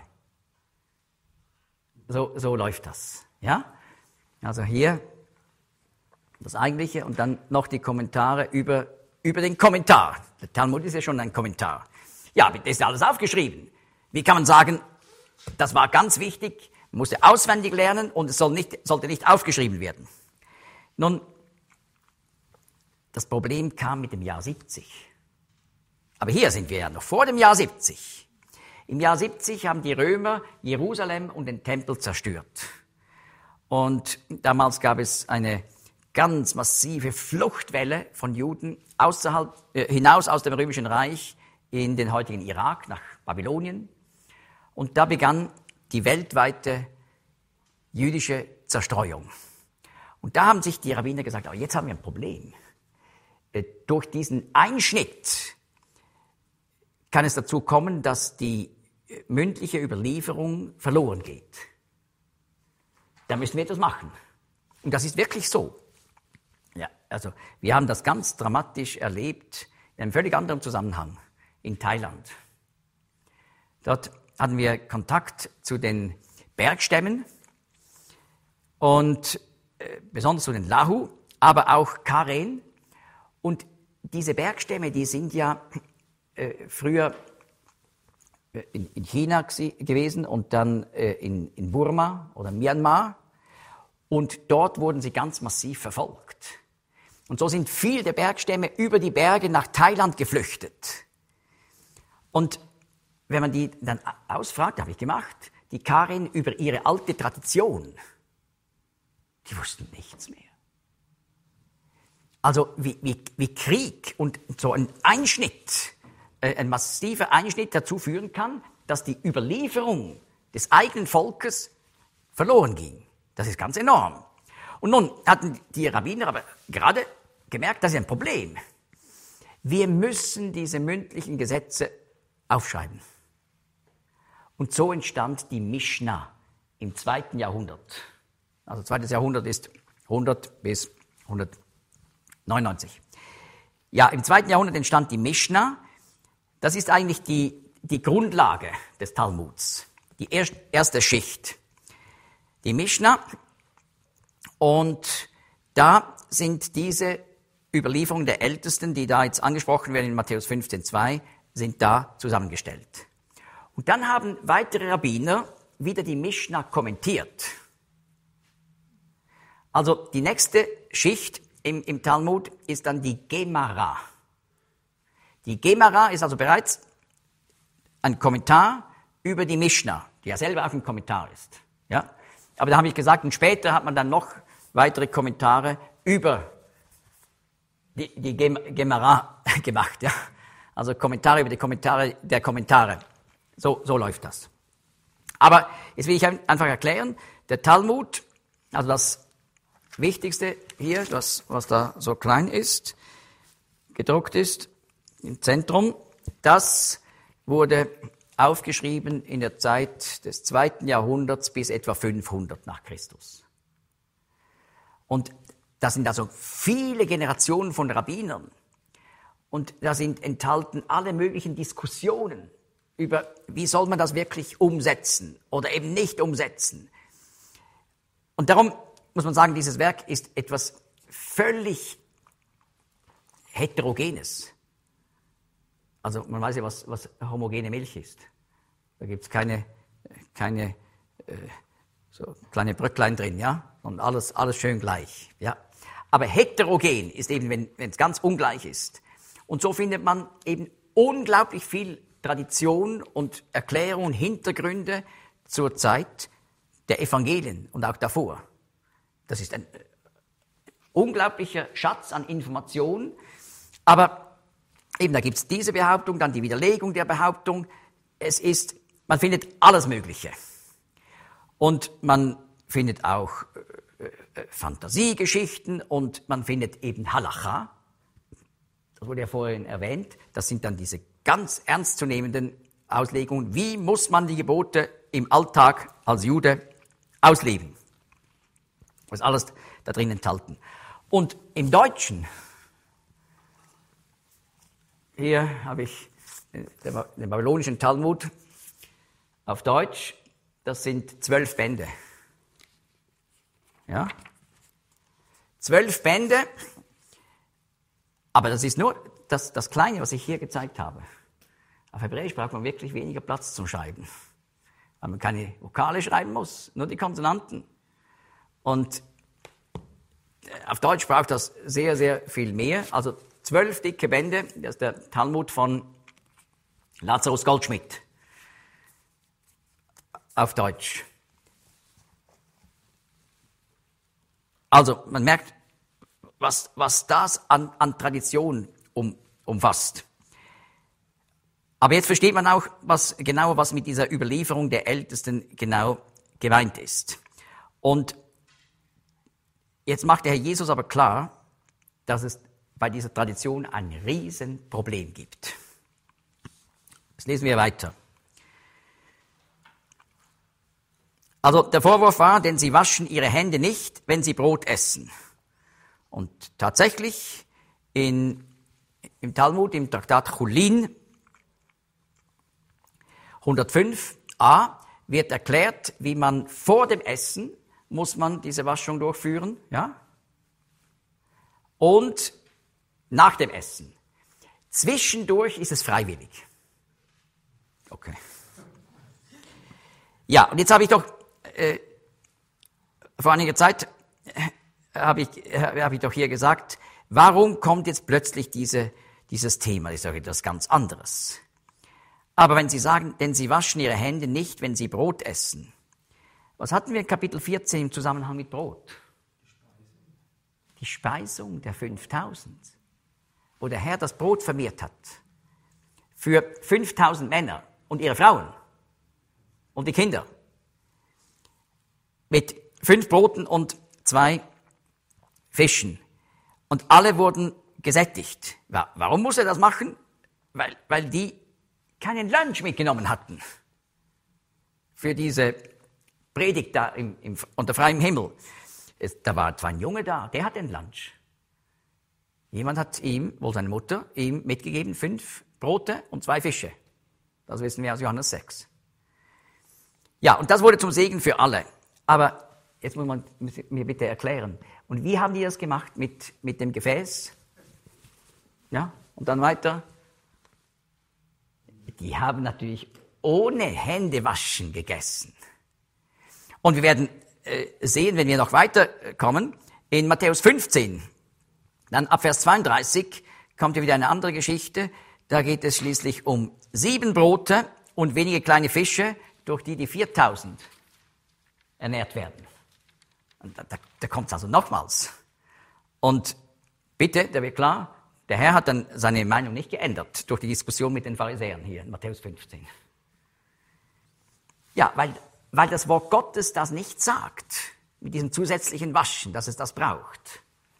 So läuft das. Ja? Also hier das Eigentliche und dann noch die Kommentare über den Kommentar. Der Talmud ist ja schon ein Kommentar. Ja, das ist alles aufgeschrieben. Wie kann man sagen, das war ganz wichtig, man musste auswendig lernen und es sollte nicht aufgeschrieben werden. Nun, das Problem kam mit dem Jahr 70. Aber hier sind wir ja noch vor dem Jahr 70. Im Jahr 70 haben die Römer Jerusalem und den Tempel zerstört. Und damals gab es eine ganz massive Fluchtwelle von Juden hinaus aus dem Römischen Reich in den heutigen Irak, nach Babylonien. Und da begann die weltweite jüdische Zerstreuung. Und da haben sich die Rabbiner gesagt, aber jetzt haben wir ein Problem. Durch diesen Einschnitt kann es dazu kommen, dass die mündliche Überlieferung verloren geht. da müssen wir etwas machen. Und das ist wirklich so. Ja, also wir haben das ganz dramatisch erlebt, in einem völlig anderen Zusammenhang, in Thailand. Dort hatten wir Kontakt zu den Bergstämmen und besonders zu den Lahu, aber auch Karen. Und diese Bergstämme, die sind ja früher in China gewesen und dann in Burma oder Myanmar. Und dort wurden sie ganz massiv verfolgt. Und so sind viele der Bergstämme über die Berge nach Thailand geflüchtet. Und wenn man die dann ausfragt, habe ich gemacht, die Karen über ihre alte Tradition, die wussten nichts mehr. Also wie Krieg und so ein Einschnitt, ein massiver Einschnitt dazu führen kann, dass die Überlieferung des eigenen Volkes verloren ging. Das ist ganz enorm. Und nun hatten die Rabbiner aber gerade gemerkt, das ist ein Problem. Wir müssen diese mündlichen Gesetze aufschreiben. Und so entstand die Mischna im 2. Jahrhundert. Also 2. Jahrhundert ist 100 bis 199. Ja, im 2. Jahrhundert entstand die Mischna. Das ist eigentlich die Grundlage des Talmuds, die erste Schicht. Die Mischna, und da sind diese Überlieferungen der Ältesten, die da jetzt angesprochen werden in Matthäus 15,2, sind da zusammengestellt. Und dann haben weitere Rabbiner wieder die Mischna kommentiert. Also die nächste Schicht im Talmud ist dann die Gemara. Die Gemara ist also bereits ein Kommentar über die Mischna, die ja selber auch ein Kommentar ist. Ja? Aber da habe ich gesagt, und später hat man dann noch weitere Kommentare über die Gemara gemacht. Ja? Also Kommentare über die Kommentare der Kommentare. So läuft das. Aber jetzt will ich einfach erklären, der Talmud, also das Wichtigste hier, das, was da so klein ist, gedruckt ist, im Zentrum, das wurde aufgeschrieben in der Zeit des 2. Jahrhunderts bis etwa 500 nach Christus. Und da sind also viele Generationen von Rabbinern. Und da sind enthalten alle möglichen Diskussionen über, wie soll man das wirklich umsetzen oder eben nicht umsetzen. Und darum muss man sagen, dieses Werk ist etwas völlig Heterogenes. Also man weiß ja, was homogene Milch ist. Da gibt es keine so kleine Bröcklein drin, ja, und alles schön gleich, ja. Aber heterogen ist eben, wenn es ganz ungleich ist. Und so findet man eben unglaublich viel Tradition und Erklärung und Hintergründe zur Zeit der Evangelien und auch davor. Das ist ein unglaublicher Schatz an Informationen, aber eben, da gibt es diese Behauptung, dann die Widerlegung der Behauptung. Man findet alles Mögliche. Und man findet auch Fantasiegeschichten und man findet eben Halacha. Das wurde ja vorhin erwähnt. Das sind dann diese ganz ernstzunehmenden Auslegungen. Wie muss man die Gebote im Alltag als Jude ausleben? Das ist alles da drin enthalten. Und im Deutschen, hier habe ich den babylonischen Talmud auf Deutsch, das sind 12 Bände. Ja? 12 Bände, aber das ist nur das Kleine, was ich hier gezeigt habe. Auf Hebräisch braucht man wirklich weniger Platz zum Schreiben, weil man keine Vokale schreiben muss, nur die Konsonanten. Und auf Deutsch braucht das sehr, sehr viel mehr. Also 12 dicke Bände, das ist der Talmud von Lazarus Goldschmidt auf Deutsch. Also man merkt, was das an Tradition umfasst. Aber jetzt versteht man auch, was mit dieser Überlieferung der Ältesten genau gemeint ist. Und jetzt macht der Herr Jesus aber klar, dass es bei dieser Tradition ein Riesenproblem gibt. Das lesen wir weiter. Also der Vorwurf war, denn sie waschen ihre Hände nicht, wenn sie Brot essen. Und tatsächlich im Talmud, im Traktat Chulin 105a wird erklärt, wie man vor dem Essen muss man diese Waschung durchführen, ja? Und nach dem Essen. Zwischendurch ist es freiwillig. Okay. Ja, und jetzt habe ich doch vor einiger Zeit habe ich doch hier gesagt, warum kommt jetzt plötzlich dieses Thema? Das ist doch etwas ganz anderes. Aber wenn Sie sagen, denn sie waschen ihre Hände nicht, wenn sie Brot essen. Was hatten wir in Kapitel 14 im Zusammenhang mit Brot? Die Speisung der 5000, wo der Herr das Brot vermehrt hat. Für 5000 Männer und ihre Frauen und die Kinder. Mit 5 Broten und 2 Fischen. Und alle wurden gesättigt. Warum muss er das machen? Weil die keinen Lunch mitgenommen hatten. Für diese Predigt da unter freiem Himmel. Da war zwar ein Junge da, der hat den Lunch. Jemand hat ihm, wohl seine Mutter, ihm mitgegeben 5 Brote und 2 Fische. Das wissen wir aus Johannes 6. Ja, und das wurde zum Segen für alle. Aber jetzt muss man mir bitte erklären. Und wie haben die das gemacht mit dem Gefäß? Ja, und dann weiter. Die haben natürlich ohne Händewaschen gegessen. Und wir werden sehen, wenn wir noch weiterkommen, in Matthäus 15, dann ab Vers 32, kommt ja wieder eine andere Geschichte. Da geht es schließlich um 7 Brote und wenige kleine Fische, durch die 4000 ernährt werden. Und da kommt es also nochmals. Und bitte, da wird klar, der Herr hat dann seine Meinung nicht geändert durch die Diskussion mit den Pharisäern hier in Matthäus 15. Ja, weil das Wort Gottes das nicht sagt, mit diesem zusätzlichen Waschen, dass es das braucht.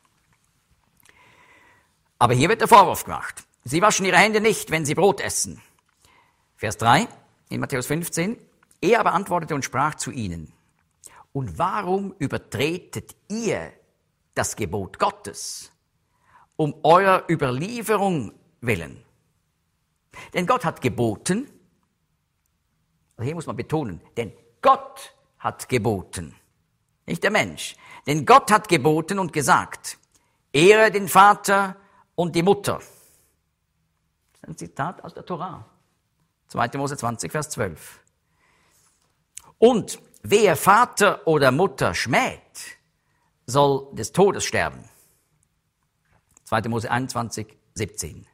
Aber hier wird der Vorwurf gemacht. Sie waschen ihre Hände nicht, wenn sie Brot essen. Vers 3 in Matthäus 15. Er aber antwortete und sprach zu ihnen: Und warum übertretet ihr das Gebot Gottes, um eurer Überlieferung willen? Denn Gott hat geboten, also hier muss man betonen, denn Gott hat geboten, nicht der Mensch. Denn Gott hat geboten und gesagt: Ehre den Vater und die Mutter. Das ist ein Zitat aus der Torah. 2. Mose 20, Vers 12. Und wer Vater oder Mutter schmäht, soll des Todes sterben. 2. Mose 21, 17.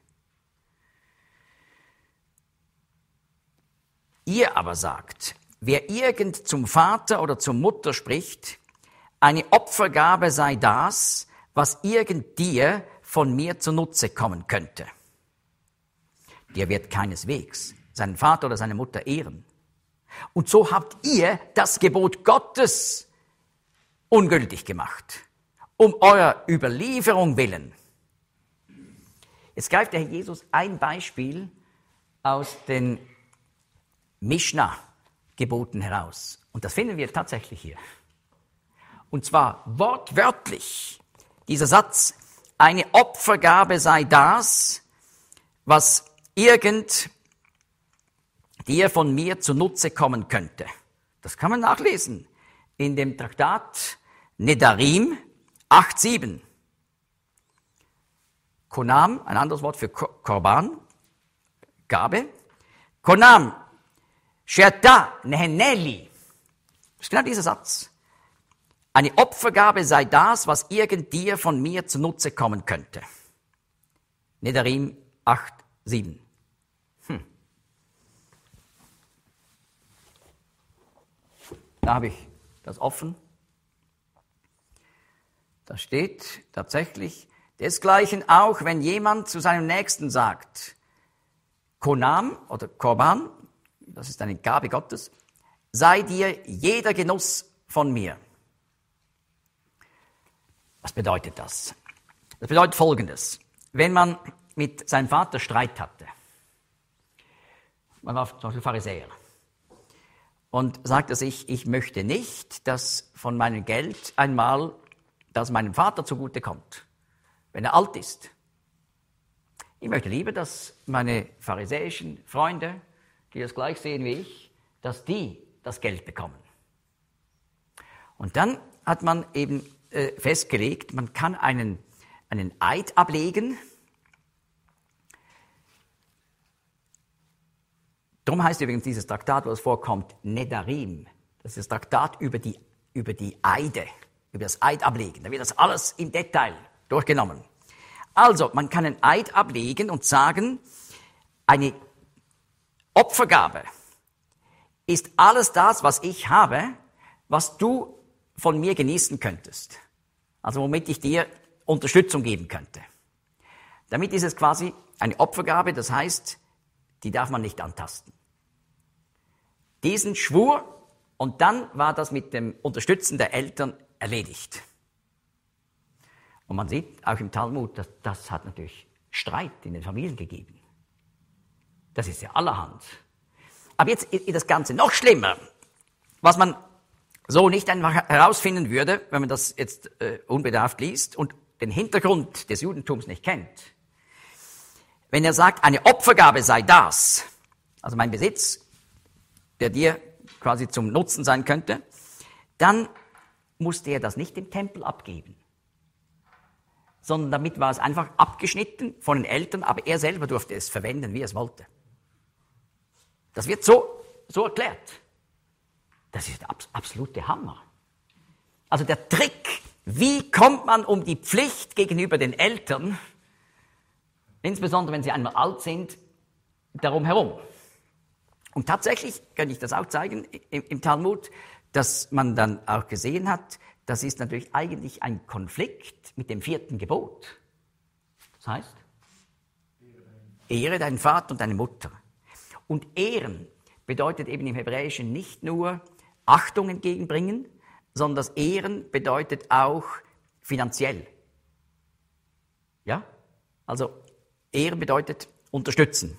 Ihr aber sagt, wer irgend zum Vater oder zur Mutter spricht, eine Opfergabe sei das, was irgend dir von mir zunutze kommen könnte. Der wird keineswegs seinen Vater oder seine Mutter ehren. Und so habt ihr das Gebot Gottes ungültig gemacht, um eurer Überlieferung willen. Jetzt greift der Herr Jesus ein Beispiel aus den Mishnah-Geboten heraus. Und das finden wir tatsächlich hier. Und zwar wortwörtlich dieser Satz: Eine Opfergabe sei das, was irgend dir von mir zunutze kommen könnte. Das kann man nachlesen in dem Traktat Nedarim 8,7. Konam, ein anderes Wort für Korban, Gabe. Konam, Sherta Neheneli. Das ist genau dieser Satz. Eine Opfergabe sei das, was irgend dir von mir zunutze kommen könnte. Nedarim 8,7. Da habe ich das offen. Da steht tatsächlich: Desgleichen auch, wenn jemand zu seinem Nächsten sagt, Konam oder Korban, das ist eine Gabe Gottes, sei dir jeder Genuss von mir. Was bedeutet das? Das bedeutet Folgendes. Wenn man mit seinem Vater Streit hatte, man war zum Beispiel Pharisäer, und sagte sich, ich möchte nicht, dass von meinem Geld einmal, das meinem Vater zugutekommt, wenn er alt ist. Ich möchte lieber, dass meine pharisäischen Freunde, die das gleich sehen wie ich, dass die das Geld bekommen. Und dann hat man eben festgelegt, man kann einen Eid ablegen. Darum heißt übrigens dieses Traktat, wo es vorkommt, Nedarim. Das ist das Traktat über die Eide, über das Eid ablegen. Da wird das alles im Detail durchgenommen. Also, man kann einen Eid ablegen und sagen, eine Opfergabe ist alles das, was ich habe, was du von mir genießen könntest. Also womit ich dir Unterstützung geben könnte. Damit ist es quasi eine Opfergabe, das heißt, die darf man nicht antasten. Diesen Schwur, und dann war das mit dem Unterstützen der Eltern erledigt. Und man sieht auch im Talmud, dass das hat natürlich Streit in den Familien gegeben. Das ist ja allerhand. Aber jetzt ist das Ganze noch schlimmer, was man so nicht einfach herausfinden würde, wenn man das jetzt unbedarft liest und den Hintergrund des Judentums nicht kennt. Wenn er sagt, eine Opfergabe sei das, also mein Besitz, der dir quasi zum Nutzen sein könnte, dann musste er das nicht dem Tempel abgeben, sondern damit war es einfach abgeschnitten von den Eltern, aber er selber durfte es verwenden, wie er es wollte. Das wird so erklärt. Das ist der absolute Hammer. Also der Trick, wie kommt man um die Pflicht gegenüber den Eltern, insbesondere wenn sie einmal alt sind, darum herum. Und tatsächlich kann ich das auch zeigen im Talmud, dass man dann auch gesehen hat, das ist natürlich eigentlich ein Konflikt mit dem 4. Gebot. Das heißt, ehre deinen Vater und deine Mutter. Und ehren bedeutet eben im Hebräischen nicht nur Achtung entgegenbringen, sondern das Ehren bedeutet auch finanziell. Ja? Also Ehren bedeutet unterstützen.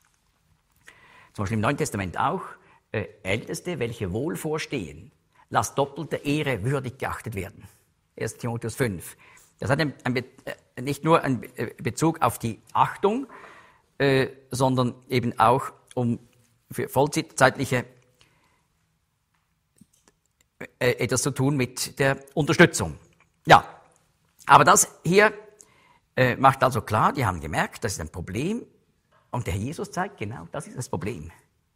Zum Beispiel im Neuen Testament auch, Älteste, welche wohl vorstehen, lasst doppelte Ehre würdig geachtet werden. 1. Timotheus 5. Das hat nicht nur einen Bezug auf die Achtung, sondern eben auch für vollzeitliche etwas zu tun mit der Unterstützung. Ja, aber das hier macht also klar, die haben gemerkt, das ist ein Problem. Und der Herr Jesus zeigt genau, das ist das Problem.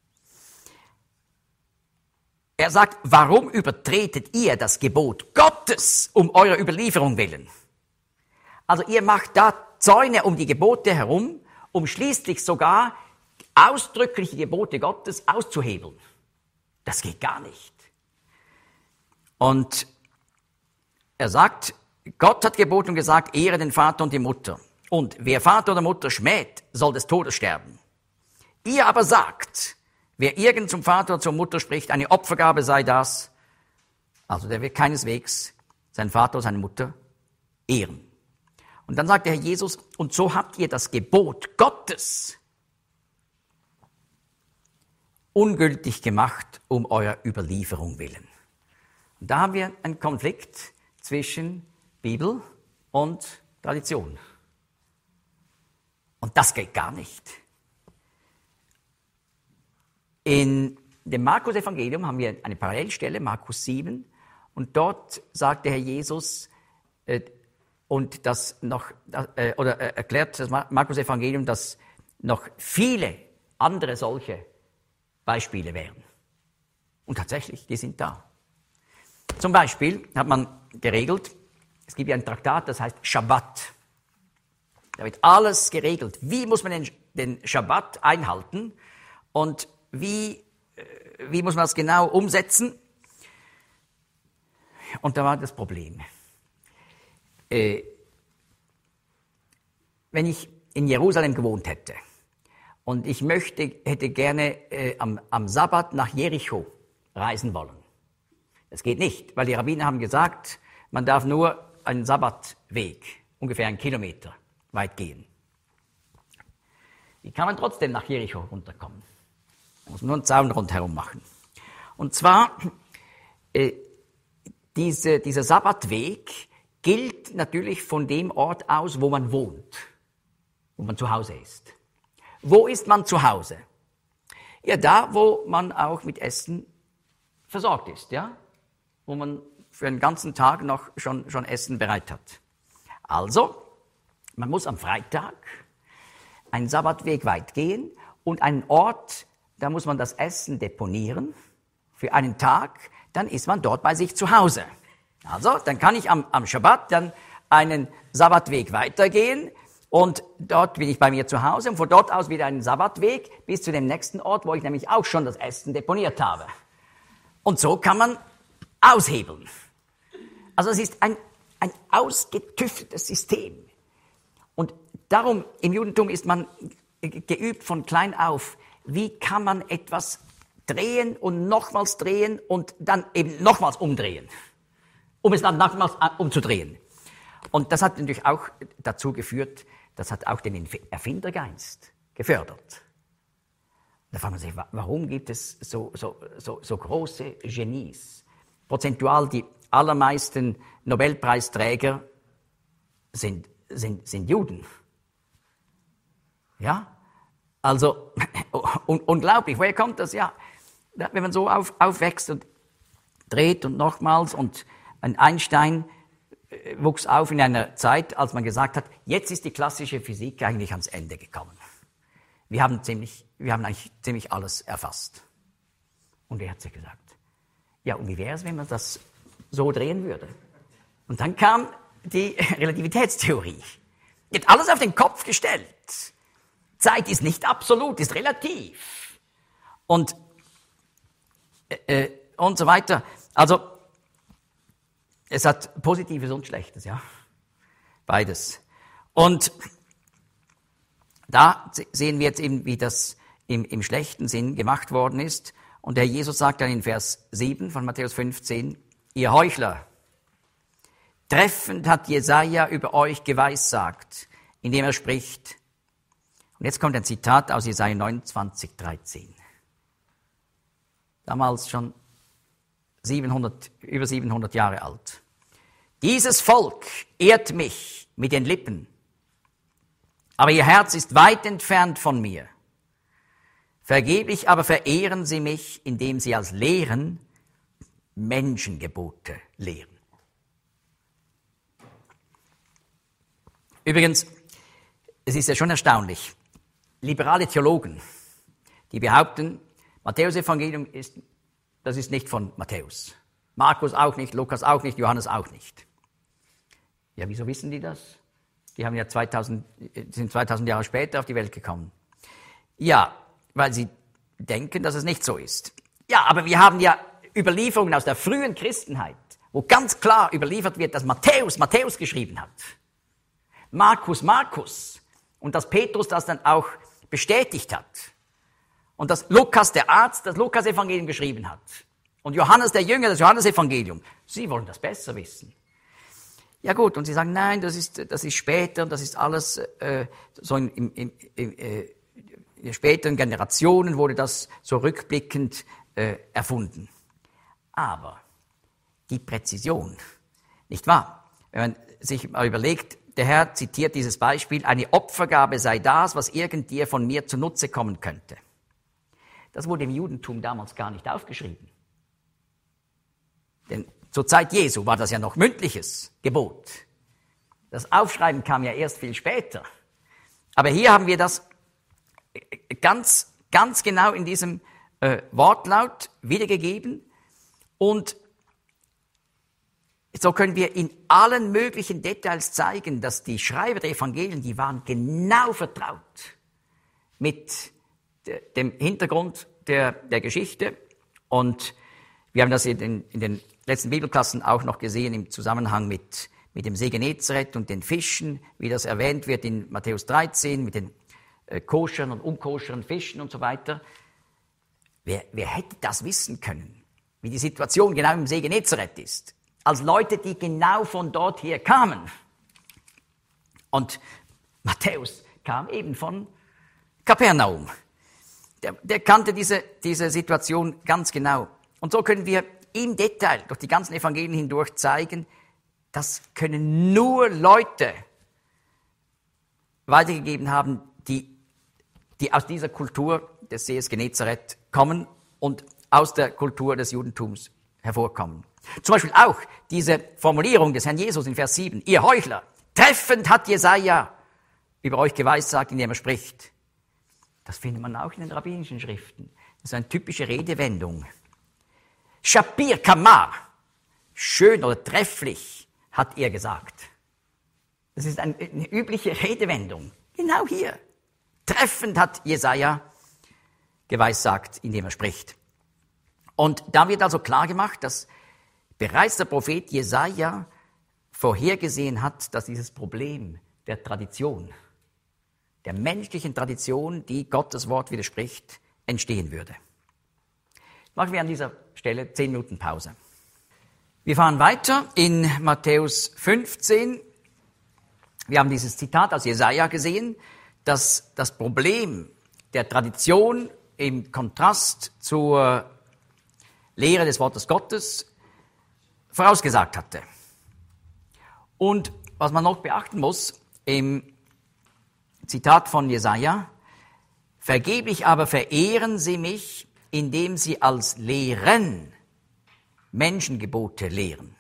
Er sagt, warum übertretet ihr das Gebot Gottes um eurer Überlieferung willen? Also ihr macht da Zäune um die Gebote herum, um schließlich sogar ausdrückliche Gebote Gottes auszuhebeln. Das geht gar nicht. Und er sagt, Gott hat geboten und gesagt, ehre den Vater und die Mutter. Und wer Vater oder Mutter schmäht, soll des Todes sterben. Ihr aber sagt, wer irgend zum Vater oder zur Mutter spricht, eine Opfergabe sei das, also der wird keineswegs seinen Vater oder seine Mutter ehren. Und dann sagt der Herr Jesus, und so habt ihr das Gebot Gottes ungültig gemacht, um eurer Überlieferung willen. Und da haben wir einen Konflikt zwischen Bibel und Tradition. Und das geht gar nicht. In dem Markus-Evangelium haben wir eine Parallelstelle, Markus 7, und dort sagt der Herr Jesus, erklärt das Markus-Evangelium, dass noch viele andere solche Beispiele wären. Und tatsächlich, die sind da. Zum Beispiel hat man geregelt, es gibt ja ein Traktat, das heißt Schabbat. Da wird alles geregelt. Wie muss man den Schabbat einhalten und wie muss man das genau umsetzen? Und da war das Problem. Wenn ich in Jerusalem gewohnt hätte und ich hätte gerne am Sabbat nach Jericho reisen wollen. Das geht nicht, weil die Rabbiner haben gesagt, man darf nur einen Sabbatweg, ungefähr 1 Kilometer weit gehen. Wie kann man trotzdem nach Jericho runterkommen? Da muss man nur einen Zaun rundherum machen. Und zwar, dieser Sabbatweg gilt natürlich von dem Ort aus, wo man wohnt, wo man zu Hause ist. Wo ist man zu Hause? Ja, da, wo man auch mit Essen versorgt ist, ja? Wo man für den ganzen Tag noch schon Essen bereit hat. Also, man muss am Freitag einen Sabbatweg weit gehen und einen Ort, da muss man das Essen deponieren für einen Tag, dann ist man dort bei sich zu Hause. Also, dann kann ich am Schabbat dann einen Sabbatweg weitergehen und dort bin ich bei mir zu Hause und von dort aus wieder einen Sabbatweg bis zu dem nächsten Ort, wo ich nämlich auch schon das Essen deponiert habe. Und so kann man aushebeln. Also es ist ein ausgetüfteltes System. Und darum, im Judentum ist man geübt von klein auf, wie kann man etwas drehen und nochmals drehen und dann eben nochmals umdrehen, um es dann nochmals umzudrehen. Und das hat natürlich auch dazu geführt, das hat auch den Erfindergeist gefördert. Da fragt man sich, warum gibt es so große Genies? Prozentual die allermeisten Nobelpreisträger sind Juden. Ja? Also, unglaublich. Woher kommt das? Ja, wenn man so aufwächst und dreht und nochmals und ein Einstein wuchs auf in einer Zeit, als man gesagt hat, jetzt ist die klassische Physik eigentlich ans Ende gekommen. Wir haben eigentlich ziemlich alles erfasst. Und er hat sich gesagt, ja, und wie wäre es, wenn man das so drehen würde? Und dann kam die Relativitätstheorie. Die hat alles auf den Kopf gestellt. Zeit ist nicht absolut, ist relativ. Und so weiter. Also, es hat Positives und Schlechtes, ja. Beides. Und da sehen wir jetzt eben, wie das im schlechten Sinn gemacht worden ist. Und der Jesus sagt dann in Vers 7 von Matthäus 15, ihr Heuchler, treffend hat Jesaja über euch geweissagt, indem er spricht. Und jetzt kommt ein Zitat aus Jesaja 29, 13. Damals schon über 700 Jahre alt. Dieses Volk ehrt mich mit den Lippen, aber ihr Herz ist weit entfernt von mir. Vergeblich aber verehren sie mich, indem sie als Lehren Menschengebote lehren. Übrigens, es ist ja schon erstaunlich, liberale Theologen, die behaupten, Matthäus-Evangelium das ist nicht von Matthäus. Markus auch nicht, Lukas auch nicht, Johannes auch nicht. Ja, wieso wissen die das? Die haben ja sind 2000 Jahre später auf die Welt gekommen. Ja, weil sie denken, dass es nicht so ist. Ja, aber wir haben ja Überlieferungen aus der frühen Christenheit, wo ganz klar überliefert wird, dass Matthäus geschrieben hat. Markus. Und dass Petrus das dann auch bestätigt hat. Und dass Lukas, der Arzt, das Lukas-Evangelium geschrieben hat. Und Johannes, der Jünger, das Johannes-Evangelium. Sie wollen das besser wissen. Ja gut, und sie sagen, nein, das ist später, das ist alles so in späteren Generationen wurde das so rückblickend erfunden. Aber die Präzision, nicht wahr? Wenn man sich mal überlegt, der Herr zitiert dieses Beispiel, eine Opfergabe sei das, was irgend dir von mir zunutze kommen könnte. Das wurde im Judentum damals gar nicht aufgeschrieben. Denn zur Zeit Jesu war das ja noch mündliches Gebot. Das Aufschreiben kam ja erst viel später. Aber hier haben wir das ganz genau in diesem Wortlaut wiedergegeben. Und so können wir in allen möglichen Details zeigen, dass die Schreiber der Evangelien, die waren genau vertraut mit dem Hintergrund der Geschichte. Und wir haben das in den letzten Bibelklassen auch noch gesehen im Zusammenhang mit dem See Genezareth und den Fischen, wie das erwähnt wird in Matthäus 13, mit den koscheren und unkoscheren Fischen und so weiter. Wer hätte das wissen können, wie die Situation genau im See Genezareth ist, als Leute, die genau von dort her kamen. Und Matthäus kam eben von Kapernaum. Der kannte diese Situation ganz genau. Und so können wir im Detail durch die ganzen Evangelien hindurch zeigen, das können nur Leute weitergegeben haben, die aus dieser Kultur des Sees Genezareth kommen und aus der Kultur des Judentums hervorkommen. Zum Beispiel auch diese Formulierung des Herrn Jesus in Vers 7, ihr Heuchler, treffend hat Jesaja über euch geweissagt, indem er spricht. Das findet man auch in den rabbinischen Schriften. Das ist eine typische Redewendung. Shapir Kamar, schön oder trefflich, hat er gesagt. Das ist eine übliche Redewendung. Genau hier. Treffend hat Jesaja geweissagt, indem er spricht. Und da wird also klar gemacht, dass bereits der Prophet Jesaja vorhergesehen hat, dass dieses Problem der Tradition, der menschlichen Tradition, die Gottes Wort widerspricht, entstehen würde. Machen wir an dieser Stelle 10 Minuten Pause. Wir fahren weiter in Matthäus 15. Wir haben dieses Zitat aus Jesaja gesehen, dass das Problem der Tradition im Kontrast zur Lehre des Wortes Gottes vorausgesagt hatte. Und was man noch beachten muss, im Zitat von Jesaja, vergeblich aber verehren sie mich, indem sie als Lehren Menschengebote lehren.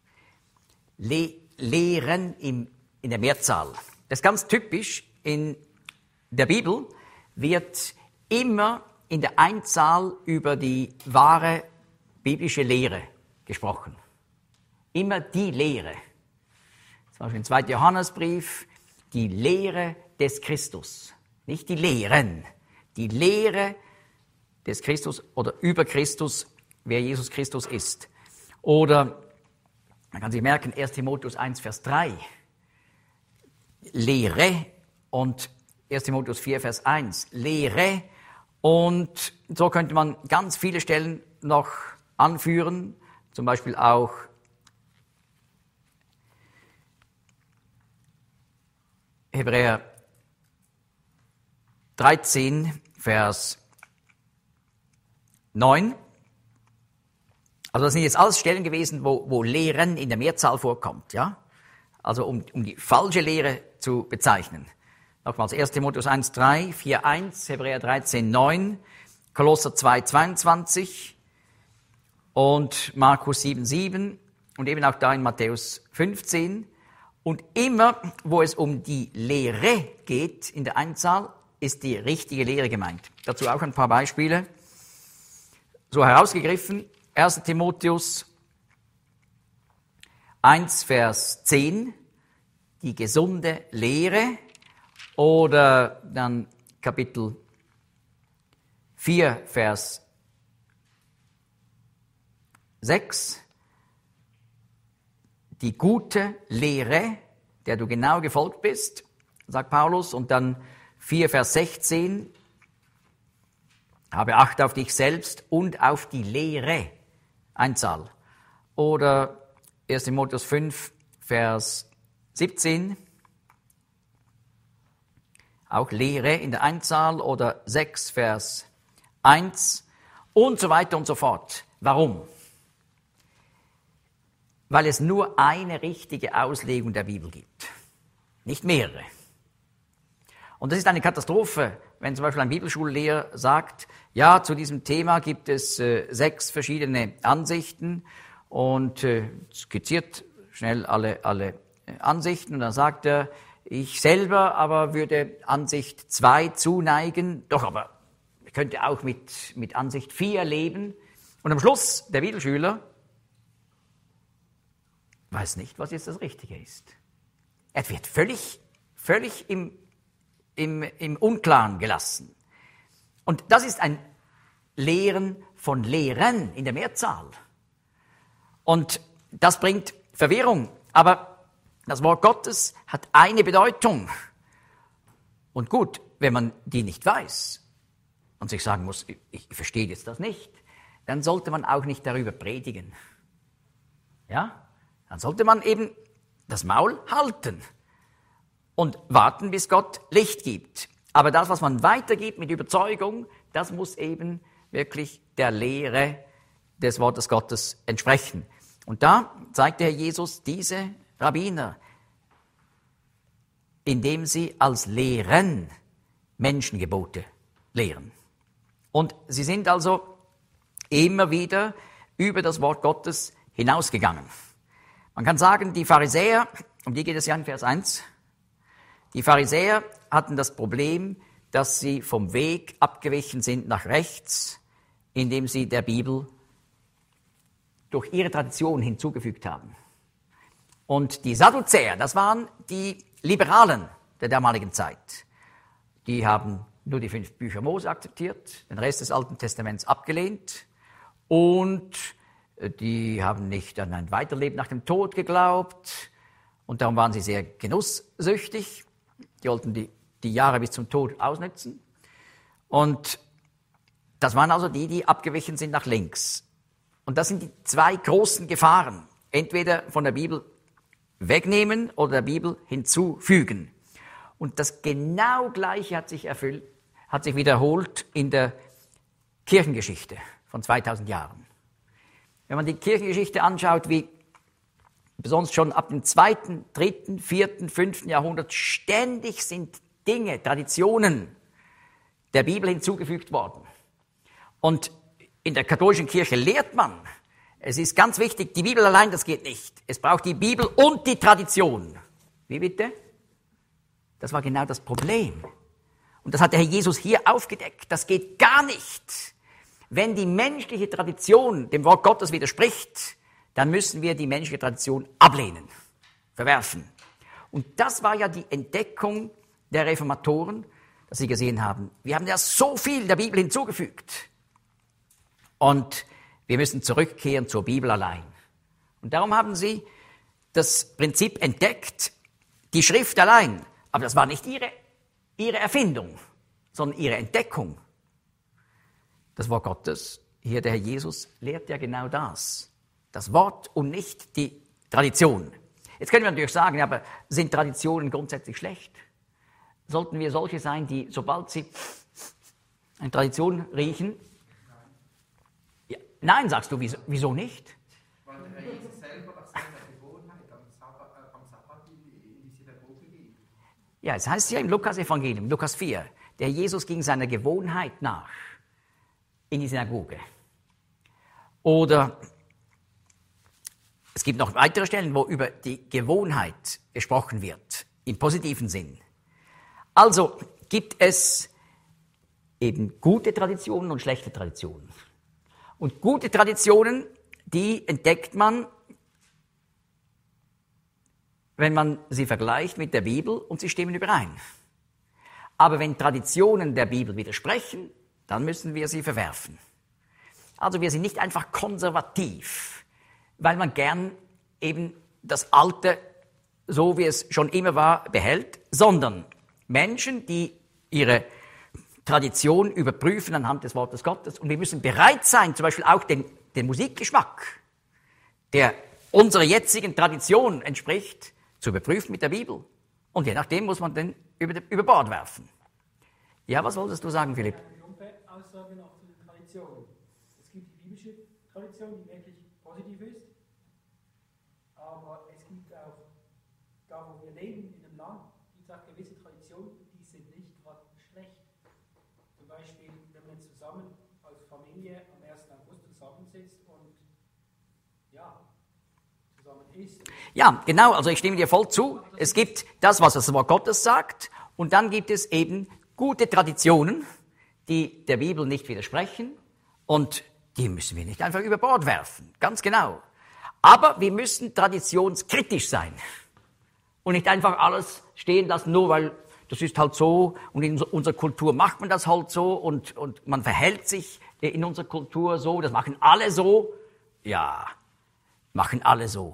Lehren in der Mehrzahl. Das ist ganz typisch. In der Bibel wird immer in der Einzahl über die wahre biblische Lehre gesprochen. Immer die Lehre. Zum Beispiel im 2. Johannesbrief, die Lehre des Christus. Nicht die Lehren, die Lehre des Christus oder über Christus, wer Jesus Christus ist. Oder, man kann sich merken, 1. Timotheus 1, Vers 3, Lehre, und 1. Timotheus 4, Vers 1, Lehre, und so könnte man ganz viele Stellen noch anführen, zum Beispiel auch Hebräer 13, Vers 9. Also das sind jetzt alles Stellen gewesen, wo Lehren in der Mehrzahl vorkommt, ja? Also um die falsche Lehre zu bezeichnen. Nochmals 1. Timotheus 1, 3, 4, 1, Hebräer 13, 9, Kolosser 2, 22 und Markus 7, 7 und eben auch da in Matthäus 15. Und immer, wo es um die Lehre geht in der Einzahl, ist die richtige Lehre gemeint. Dazu auch ein paar Beispiele. So herausgegriffen, 1. Timotheus 1, Vers 10, die gesunde Lehre, oder dann Kapitel 4, Vers 6, die gute Lehre, der du genau gefolgt bist, sagt Paulus, und dann 4, Vers 16, habe Acht auf dich selbst und auf die Lehre, Einzahl. Oder 1. Timotheus 5, Vers 17, auch Lehre in der Einzahl, oder 6, Vers 1 und so weiter und so fort. Warum? Weil es nur eine richtige Auslegung der Bibel gibt, nicht mehrere. Und das ist eine Katastrophe, wenn zum Beispiel ein Bibelschullehrer sagt, ja, zu diesem Thema gibt es 6 verschiedene Ansichten und skizziert schnell alle Ansichten, und dann sagt er, ich selber aber würde Ansicht 2 zuneigen, doch aber ich könnte auch mit Ansicht 4 leben. Und am Schluss, der Bibelschüler weiß nicht, was jetzt das Richtige ist. Er wird völlig im Unklaren gelassen. Und das ist ein Lehren von Lehren in der Mehrzahl. Und das bringt Verwirrung. Aber das Wort Gottes hat eine Bedeutung. Und gut, wenn man die nicht weiß und sich sagen muss, ich verstehe jetzt das nicht, dann sollte man auch nicht darüber predigen. Ja? Dann sollte man eben das Maul halten und warten, bis Gott Licht gibt. Aber das, was man weitergibt mit Überzeugung, das muss eben wirklich der Lehre des Wortes Gottes entsprechen. Und da zeigte Herr Jesus diese Rabbiner, indem sie als Lehren Menschengebote lehren. Und sie sind also immer wieder über das Wort Gottes hinausgegangen. Man kann sagen, die Pharisäer, um die geht es ja in Vers 1, die Pharisäer hatten das Problem, dass sie vom Weg abgewichen sind nach rechts, indem sie der Bibel durch ihre Tradition hinzugefügt haben. Und die Sadduzäer, das waren die Liberalen der damaligen Zeit. Die haben nur die 5 Bücher Mose akzeptiert, den Rest des Alten Testaments abgelehnt und die haben nicht an ein Weiterleben nach dem Tod geglaubt und darum waren sie sehr genusssüchtig. Die wollten die Jahre bis zum Tod ausnutzen. Und das waren also die abgewichen sind nach links. Und das sind die 2 großen Gefahren. Entweder von der Bibel wegnehmen oder der Bibel hinzufügen. Und das genau Gleiche hat sich wiederholt in der Kirchengeschichte von 2000 Jahren. Wenn man die Kirchengeschichte anschaut, wie besonders schon ab dem 2., 3., 4., 5. Jahrhundert ständig sind Dinge, Traditionen der Bibel hinzugefügt worden. Und in der katholischen Kirche lehrt man, es ist ganz wichtig, die Bibel allein, das geht nicht. Es braucht die Bibel und die Tradition. Wie bitte? Das war genau das Problem. Und das hat der Herr Jesus hier aufgedeckt. Das geht gar nicht. Wenn die menschliche Tradition dem Wort Gottes widerspricht, dann müssen wir die menschliche Tradition ablehnen, verwerfen. Und das war ja die Entdeckung der Reformatoren, dass sie gesehen haben, wir haben ja so viel der Bibel hinzugefügt. Und wir müssen zurückkehren zur Bibel allein. Und darum haben sie das Prinzip entdeckt, die Schrift allein. Aber das war nicht ihre Erfindung, sondern ihre Entdeckung. Das Wort Gottes, hier der Herr Jesus, lehrt ja genau das. Das Wort und nicht die Tradition. Jetzt können wir natürlich sagen, aber sind Traditionen grundsätzlich schlecht? Sollten wir solche sein, die, sobald sie eine Tradition riechen, ja, nein, sagst du, wieso nicht? Weil der Herr Jesus selber nach seiner Gewohnheit am Sabbat in die Synagoge ging. Ja, es heißt ja im Lukas-Evangelium, Lukas 4, der Jesus ging seiner Gewohnheit nach in die Synagoge. Oder es gibt noch weitere Stellen, wo über die Gewohnheit gesprochen wird, im positiven Sinn. Also gibt es eben gute Traditionen und schlechte Traditionen. Und gute Traditionen, die entdeckt man, wenn man sie vergleicht mit der Bibel und sie stimmen überein. Aber wenn Traditionen der Bibel widersprechen, dann müssen wir sie verwerfen. Also wir sind nicht einfach konservativ, weil man gern eben das Alte, so wie es schon immer war, behält, sondern Menschen, die ihre Tradition überprüfen anhand des Wortes Gottes. Und wir müssen bereit sein, zum Beispiel auch den Musikgeschmack, der unserer jetzigen Tradition entspricht, zu überprüfen mit der Bibel. Und je nachdem muss man den über Bord werfen. Ja, was wolltest du sagen, Philipp? Eine plumpe Aussage noch zu den Traditionen. Es gibt die biblische Tradition, die wirklich positiv ist, aber es gibt auch, da wo wir leben, in einem Land, gibt es auch gewisse Traditionen, die sind nicht gerade schlecht. Zum Beispiel, wenn man zusammen als Familie am 1. August zusammensitzt und ja, zusammen isst. Ja, genau, also ich stimme dir voll zu. Es gibt das, was das Wort Gottes sagt, und dann gibt es eben gute Traditionen, die der Bibel nicht widersprechen, und die müssen wir nicht einfach über Bord werfen, ganz genau. Aber wir müssen traditionskritisch sein und nicht einfach alles stehen lassen, nur weil das ist halt so und in unserer Kultur macht man das halt so und man verhält sich in unserer Kultur so, das machen alle so. Ja, machen alle so.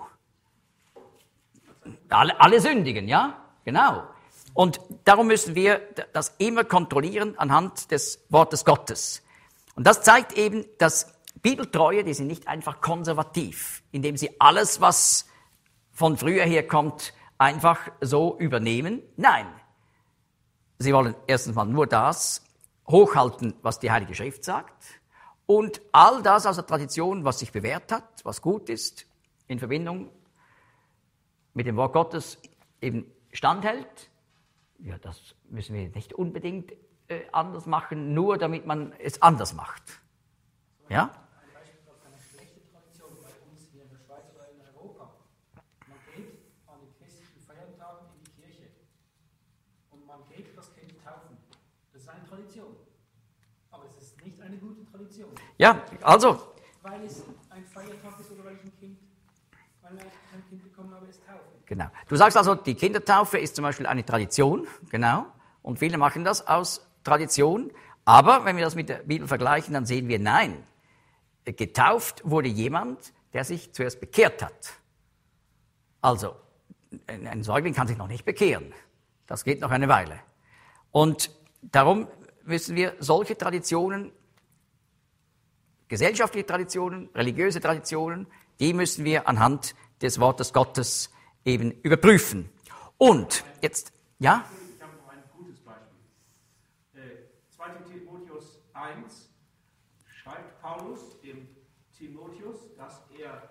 Alle sündigen, ja, genau. Und darum müssen wir das immer kontrollieren anhand des Wortes Gottes. Und das zeigt eben, dass Bibeltreue, die sind nicht einfach konservativ, indem sie alles, was von früher her kommt, einfach so übernehmen. Nein, sie wollen erstens mal nur das hochhalten, was die Heilige Schrift sagt, und all das aus der Tradition, was sich bewährt hat, was gut ist, in Verbindung mit dem Wort Gottes eben standhält, ja, das müssen wir nicht unbedingt anders machen, nur damit man es anders macht. Ja? Ein Beispiel auf eine schlechte Tradition bei uns hier in der Schweiz oder in Europa. Man geht an den christlichen Feiertagen in die Kirche und man geht das Kind taufen. Das ist eine Tradition. Aber es ist nicht eine gute Tradition. Ja, also, Weil es ein Feiertag ist oder weil wir ein Kind bekommen haben, es taufen. genau. Du sagst also, die Kindertaufe ist zum Beispiel eine Tradition, genau, und viele machen das aus Tradition, aber wenn wir das mit der Bibel vergleichen, dann sehen wir, nein, getauft wurde jemand, der sich zuerst bekehrt hat. Also, ein Säugling kann sich noch nicht bekehren. Das geht noch eine Weile. Und darum müssen wir solche Traditionen, gesellschaftliche Traditionen, religiöse Traditionen, die müssen wir anhand des Wortes Gottes eben überprüfen. Und jetzt, ja? Ich habe noch ein gutes Beispiel. 2. Timotheus 1 schreibt Paulus dem Timotheus, dass er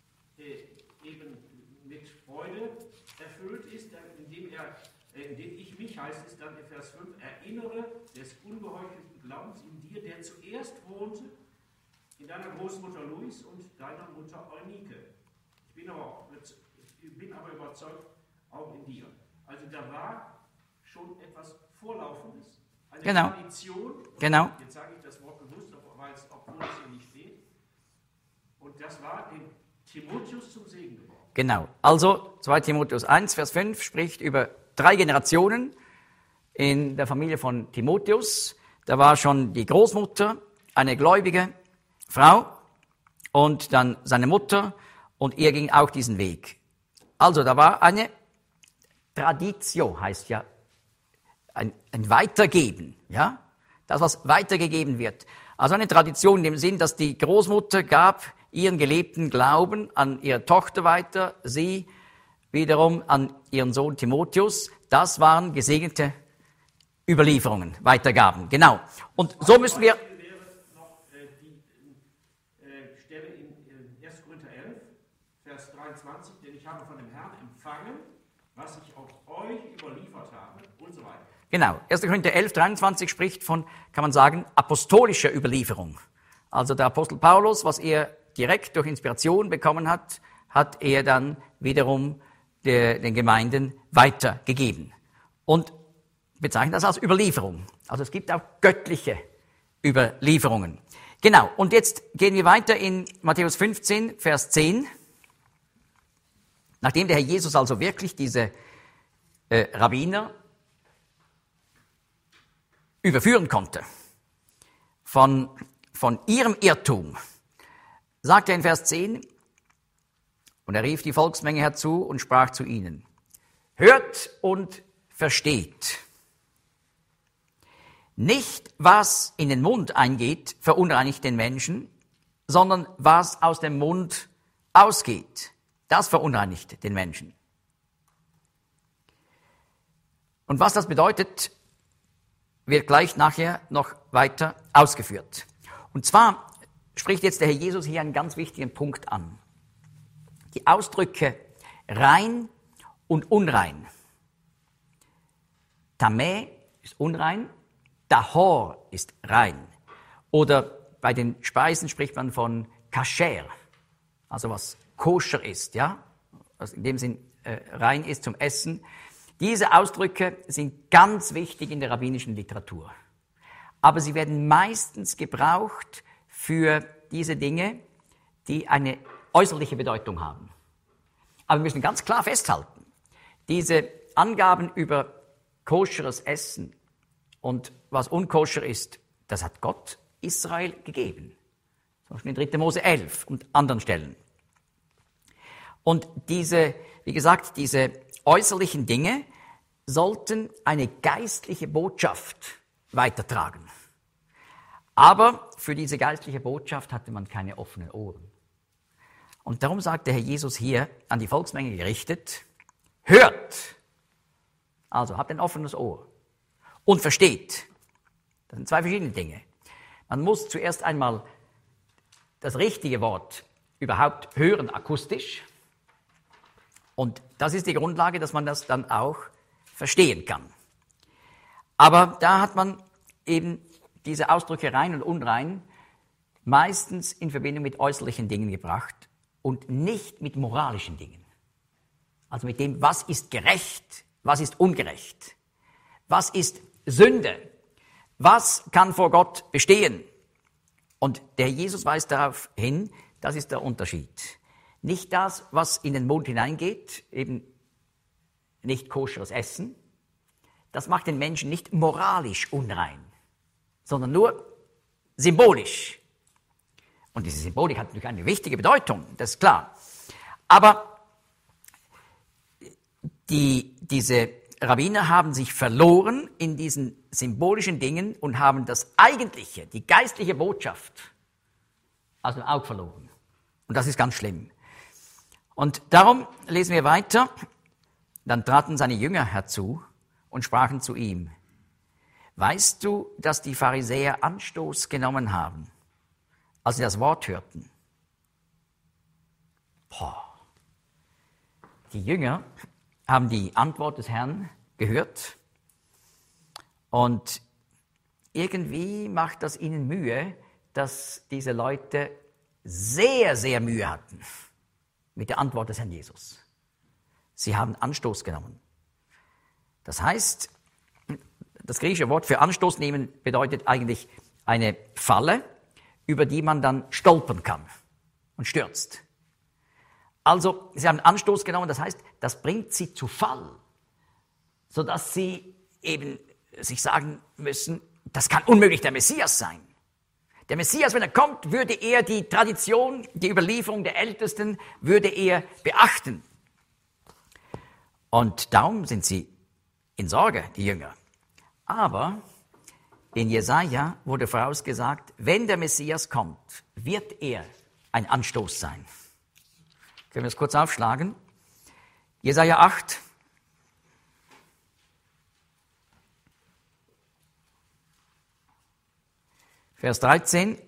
eben mit Freude erfüllt ist, indem ich mich, heißt es dann in Vers 5, erinnere des ungeheuchelten Glaubens in dir, der zuerst wohnte, in deiner Großmutter Louis und deiner Mutter Eunike. Ich bin aber überzeugt, auch in dir. Also da war schon etwas Vorlaufendes, eine Genau. Tradition. Genau. Jetzt sage ich das Wort bewusst, obwohl es hier nicht steht. Und das war dem Timotheus zum Segen geworden. Genau. Also 2 Timotheus 1, Vers 5 spricht über 3 Generationen in der Familie von Timotheus. Da war schon die Großmutter, eine gläubige Frau und dann seine Mutter und er ging auch diesen Weg. Also da war eine Traditio, heißt ja ein Weitergeben, ja, das was weitergegeben wird. Also eine Tradition in dem Sinn, dass die Großmutter gab ihren gelebten Glauben an ihre Tochter weiter, sie wiederum an ihren Sohn Timotheus. Das waren gesegnete Überlieferungen, Weitergaben, genau. Und so müssen wir... Wäre noch die Stelle in 1. Korinther 11, Vers 23, denn ich habe von dem Herrn empfangen, was ich auch euch überliefert habe und so weiter. Genau, 1. Korinther 11, 23 spricht von, kann man sagen, apostolischer Überlieferung. Also der Apostel Paulus, was er direkt durch Inspiration bekommen hat, hat er dann wiederum den Gemeinden weitergegeben. Und bezeichnet das als Überlieferung. Also es gibt auch göttliche Überlieferungen. Genau, und jetzt gehen wir weiter in Matthäus 15, Vers 10. Nachdem der Herr Jesus also wirklich diese Rabbiner überführen konnte von ihrem Irrtum, sagt er in Vers 10, und er rief die Volksmenge herzu und sprach zu ihnen, hört und versteht. Nicht, was in den Mund eingeht, verunreinigt den Menschen, sondern was aus dem Mund ausgeht, das verunreinigt den Menschen. Und was das bedeutet, wird gleich nachher noch weiter ausgeführt. Und zwar spricht jetzt der Herr Jesus hier einen ganz wichtigen Punkt an. Die Ausdrücke rein und unrein. Tamä ist unrein, Tahor ist rein. Oder bei den Speisen spricht man von Kasher, also was koscher ist, ja, was in dem Sinn rein ist zum Essen. Diese Ausdrücke sind ganz wichtig in der rabbinischen Literatur. Aber sie werden meistens gebraucht für diese Dinge, die eine äußerliche Bedeutung haben. Aber wir müssen ganz klar festhalten, diese Angaben über koscheres Essen und was unkoscher ist, das hat Gott Israel gegeben. Zum Beispiel in 3. Mose 11 und anderen Stellen. Und diese äußerlichen Dinge sollten eine geistliche Botschaft weitertragen. Aber für diese geistliche Botschaft hatte man keine offenen Ohren. Und darum sagt der Herr Jesus hier an die Volksmenge gerichtet, hört, also habt ein offenes Ohr und versteht. Das sind 2 verschiedene Dinge. Man muss zuerst einmal das richtige Wort überhaupt hören akustisch. Und das ist die Grundlage, dass man das dann auch verstehen kann. Aber da hat man eben diese Ausdrücke rein und unrein meistens in Verbindung mit äußerlichen Dingen gebracht und nicht mit moralischen Dingen. Also mit dem, was ist gerecht, was ist ungerecht, was ist Sünde, was kann vor Gott bestehen. Und der Jesus weist darauf hin, das ist der Unterschied. Nicht das, was in den Mund hineingeht, eben nicht koscheres Essen, das macht den Menschen nicht moralisch unrein, sondern nur symbolisch. Und diese Symbolik hat natürlich eine wichtige Bedeutung, das ist klar. Aber diese Rabbiner haben sich verloren in diesen symbolischen Dingen und haben das Eigentliche, die geistliche Botschaft aus dem Auge verloren. Und das ist ganz schlimm. Und darum lesen wir weiter. Dann traten seine Jünger herzu und sprachen zu ihm: Weißt du, dass die Pharisäer Anstoß genommen haben, als sie das Wort hörten? Die Jünger haben die Antwort des Herrn gehört und irgendwie macht das ihnen Mühe, dass diese Leute sehr, sehr Mühe hatten mit der Antwort des Herrn Jesus. Sie haben Anstoß genommen. Das heißt, das griechische Wort für Anstoß nehmen bedeutet eigentlich eine Falle, über die man dann stolpern kann und stürzt. Also, sie haben Anstoß genommen, das heißt, das bringt sie zu Fall, sodass sie eben sich sagen müssen, das kann unmöglich der Messias sein. Der Messias, wenn er kommt, würde er die Tradition, die Überlieferung der Ältesten, würde er beachten. Und darum sind sie in Sorge, die Jünger. Aber in Jesaja wurde vorausgesagt, wenn der Messias kommt, wird er ein Anstoß sein. Können wir das kurz aufschlagen? Jesaja 8. Vers 13.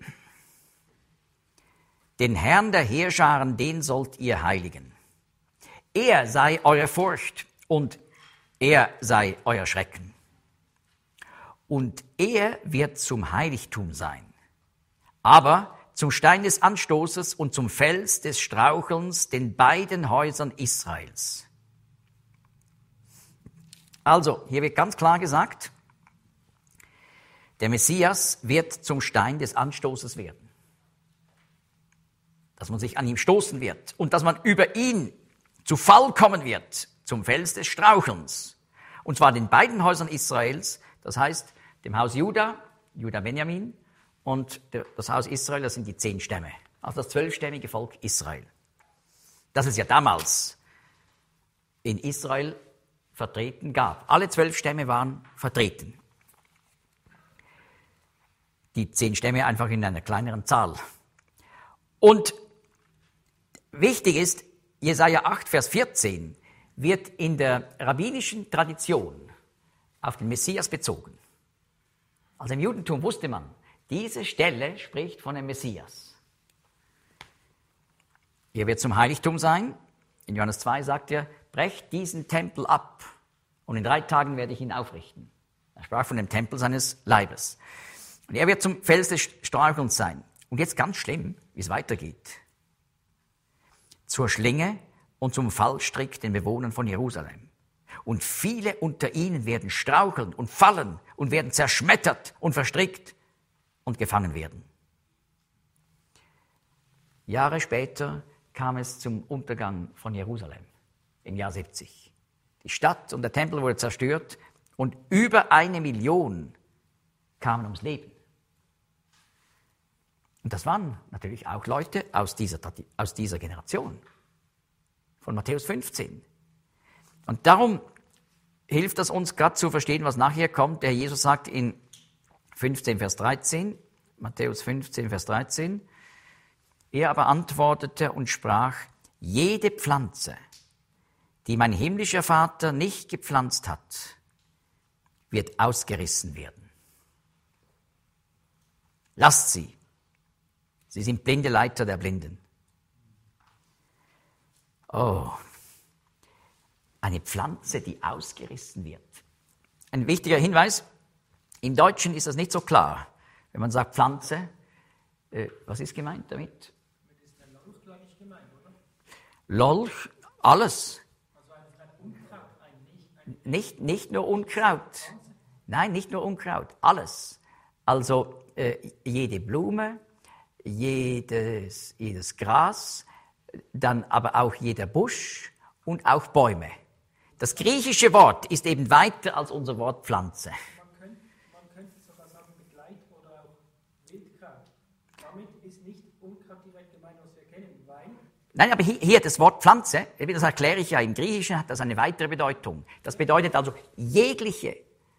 Den Herrn der Heerscharen, den sollt ihr heiligen. Er sei eure Furcht und er sei euer Schrecken. Und er wird zum Heiligtum sein, aber zum Stein des Anstoßes und zum Fels des Strauchelns den beiden Häusern Israels. Also, hier wird ganz klar gesagt, der Messias wird zum Stein des Anstoßes werden. Dass man sich an ihm stoßen wird und dass man über ihn zu Fall kommen wird, zum Fels des Strauchelns. Und zwar den beiden Häusern Israels, das heißt dem Haus Juda, Juda-Benjamin, und das Haus Israel, das sind die 10 Stämme, also das 12-stämmige Volk Israel. Das es ja damals in Israel vertreten gab. Alle 12 Stämme waren vertreten. Die 10 Stämme einfach in einer kleineren Zahl. Und wichtig ist, Jesaja 8, Vers 14 wird in der rabbinischen Tradition auf den Messias bezogen. Also im Judentum wusste man, diese Stelle spricht von dem Messias. Er wird zum Heiligtum sein. In Johannes 2 sagt er, brecht diesen Tempel ab und in 3 Tagen werde ich ihn aufrichten. Er sprach von dem Tempel seines Leibes. Und er wird zum Fels des Strauchelns sein. Und jetzt ganz schlimm, wie es weitergeht. Zur Schlinge und zum Fallstrick den Bewohnern von Jerusalem. Und viele unter ihnen werden straucheln und fallen und werden zerschmettert und verstrickt und gefangen werden. Jahre später kam es zum Untergang von Jerusalem im Jahr 70. Die Stadt und der Tempel wurde zerstört und über 1 Million kamen ums Leben. Und das waren natürlich auch Leute aus dieser Generation, von Matthäus 15. Und darum hilft das uns gerade zu verstehen, was nachher kommt. Der Jesus sagt in 15, Vers 13, Matthäus 15, Vers 13, er aber antwortete und sprach, jede Pflanze, die mein himmlischer Vater nicht gepflanzt hat, wird ausgerissen werden. Lasst sie. Sie sind blinde Leiter der Blinden. Oh, eine Pflanze, die ausgerissen wird. Ein wichtiger Hinweis, im Deutschen ist das nicht so klar. Wenn man sagt Pflanze, was ist gemeint damit? Das ist der Lolch, glaube ich, gemeint, oder? Lolch, alles. Also ein Unkraut, Nicht nur Unkraut. Nein, nicht nur Unkraut, alles. Also jede Blume, jedes Gras, dann aber auch jeder Busch und auch Bäume. Das griechische Wort ist eben weiter als unser Wort Pflanze. Man könnte sogar sagen Begleit oder auch Wildkraut. Damit ist nicht Unkraut direkt gemeint, was wir kennen, Wein. Nein, aber hier das Wort Pflanze, das erkläre ich ja, im Griechischen hat das eine weitere Bedeutung. Das bedeutet also jeglicher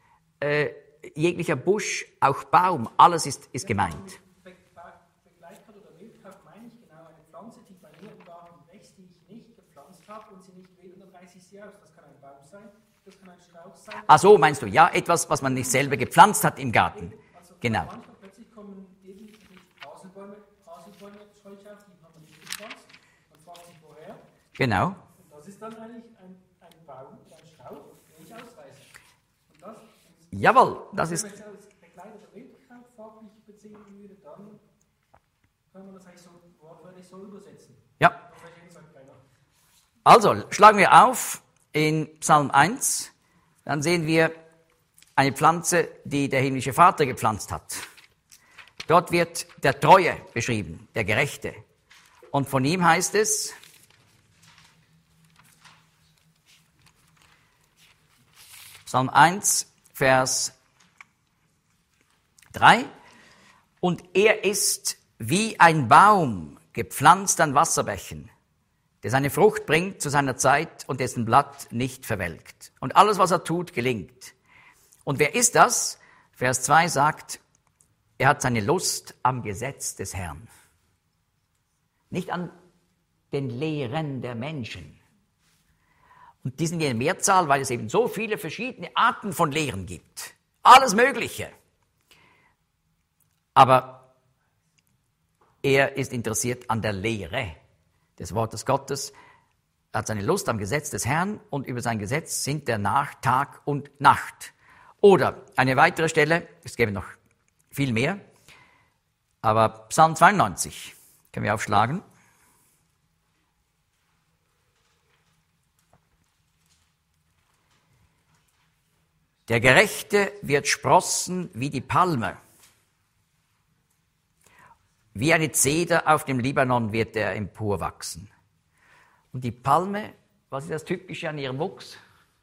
Busch, auch Baum, alles ist gemeint. Begleitkraut oder Wildkraut meine ich genau eine Pflanze, die bei mir im Garten wächst, die ich nicht gepflanzt habe und sie nicht will, und dann reiße ich sie aus. Das kann ein Baum sein, das kann ein Strauch sein. Ach so, meinst du, ja, etwas, was man nicht selber gepflanzt hat im Garten. Also Genau. manchmal plötzlich kommen eben Haselbäume solche auf, die haben wir nicht gepflanzt. Man fragt sich woher. Genau. Und das ist dann eigentlich ein Baum oder ein Strauch, den ich ausreiße. Und das Jawohl, das ist, wenn man es als Begleit oder Wildkraut farblich beziehen würde, dann kann man das eigentlich so wortwörtlich so übersetzen. ja. Das wäre jedenfalls keiner. Also, schlagen wir auf in Psalm 1, dann sehen wir eine Pflanze, die der himmlische Vater gepflanzt hat. Dort wird der Treue beschrieben, der Gerechte. Und von ihm heißt es, Psalm 1, Vers 3, und er ist wie ein Baum gepflanzt an Wasserbächen, der seine Frucht bringt zu seiner Zeit und dessen Blatt nicht verwelkt. Und alles, was er tut, gelingt. Und wer ist das? Vers 2 sagt, er hat seine Lust am Gesetz des Herrn. Nicht an den Lehren der Menschen. Und die sind in der Mehrzahl, weil es eben so viele verschiedene Arten von Lehren gibt. Alles Mögliche. Aber er ist interessiert an der Lehre des Wortes Gottes. Er hat seine Lust am Gesetz des Herrn und über sein Gesetz sinnt er nach Tag und Nacht. Oder eine weitere Stelle, es gäbe noch viel mehr, aber Psalm 92 können wir aufschlagen. Der Gerechte wird sprossen wie die Palme. Wie eine Zeder auf dem Libanon wird er emporwachsen. Und die Palme, was ist das Typische an ihrem Wuchs?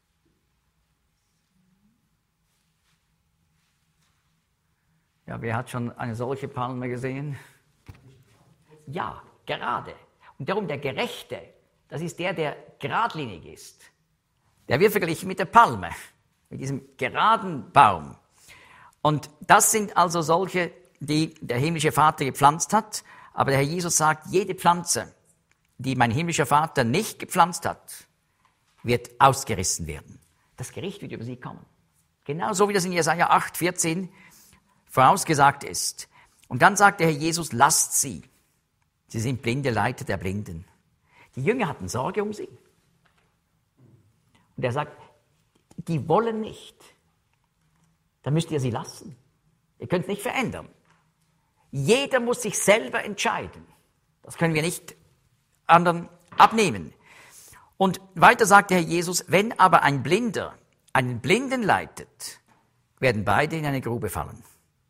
Ja, wer hat schon eine solche Palme gesehen? Ja, gerade. Und darum der Gerechte, das ist der geradlinig ist. Der wird verglichen mit der Palme, mit diesem geraden Baum. Und das sind also solche, die der himmlische Vater gepflanzt hat. Aber der Herr Jesus sagt, jede Pflanze, die mein himmlischer Vater nicht gepflanzt hat, wird ausgerissen werden. Das Gericht wird über sie kommen. Genauso wie das in Jesaja 8,14 vorausgesagt ist. Und dann sagt der Herr Jesus, lasst sie. Sie sind blinde Leiter der Blinden. Die Jünger hatten Sorge um sie. Und er sagt, die wollen nicht. Dann müsst ihr sie lassen. Ihr könnt es nicht verändern. Jeder muss sich selber entscheiden. Das können wir nicht anderen abnehmen. Und weiter sagt der Herr Jesus, wenn aber ein Blinder einen Blinden leitet, werden beide in eine Grube fallen.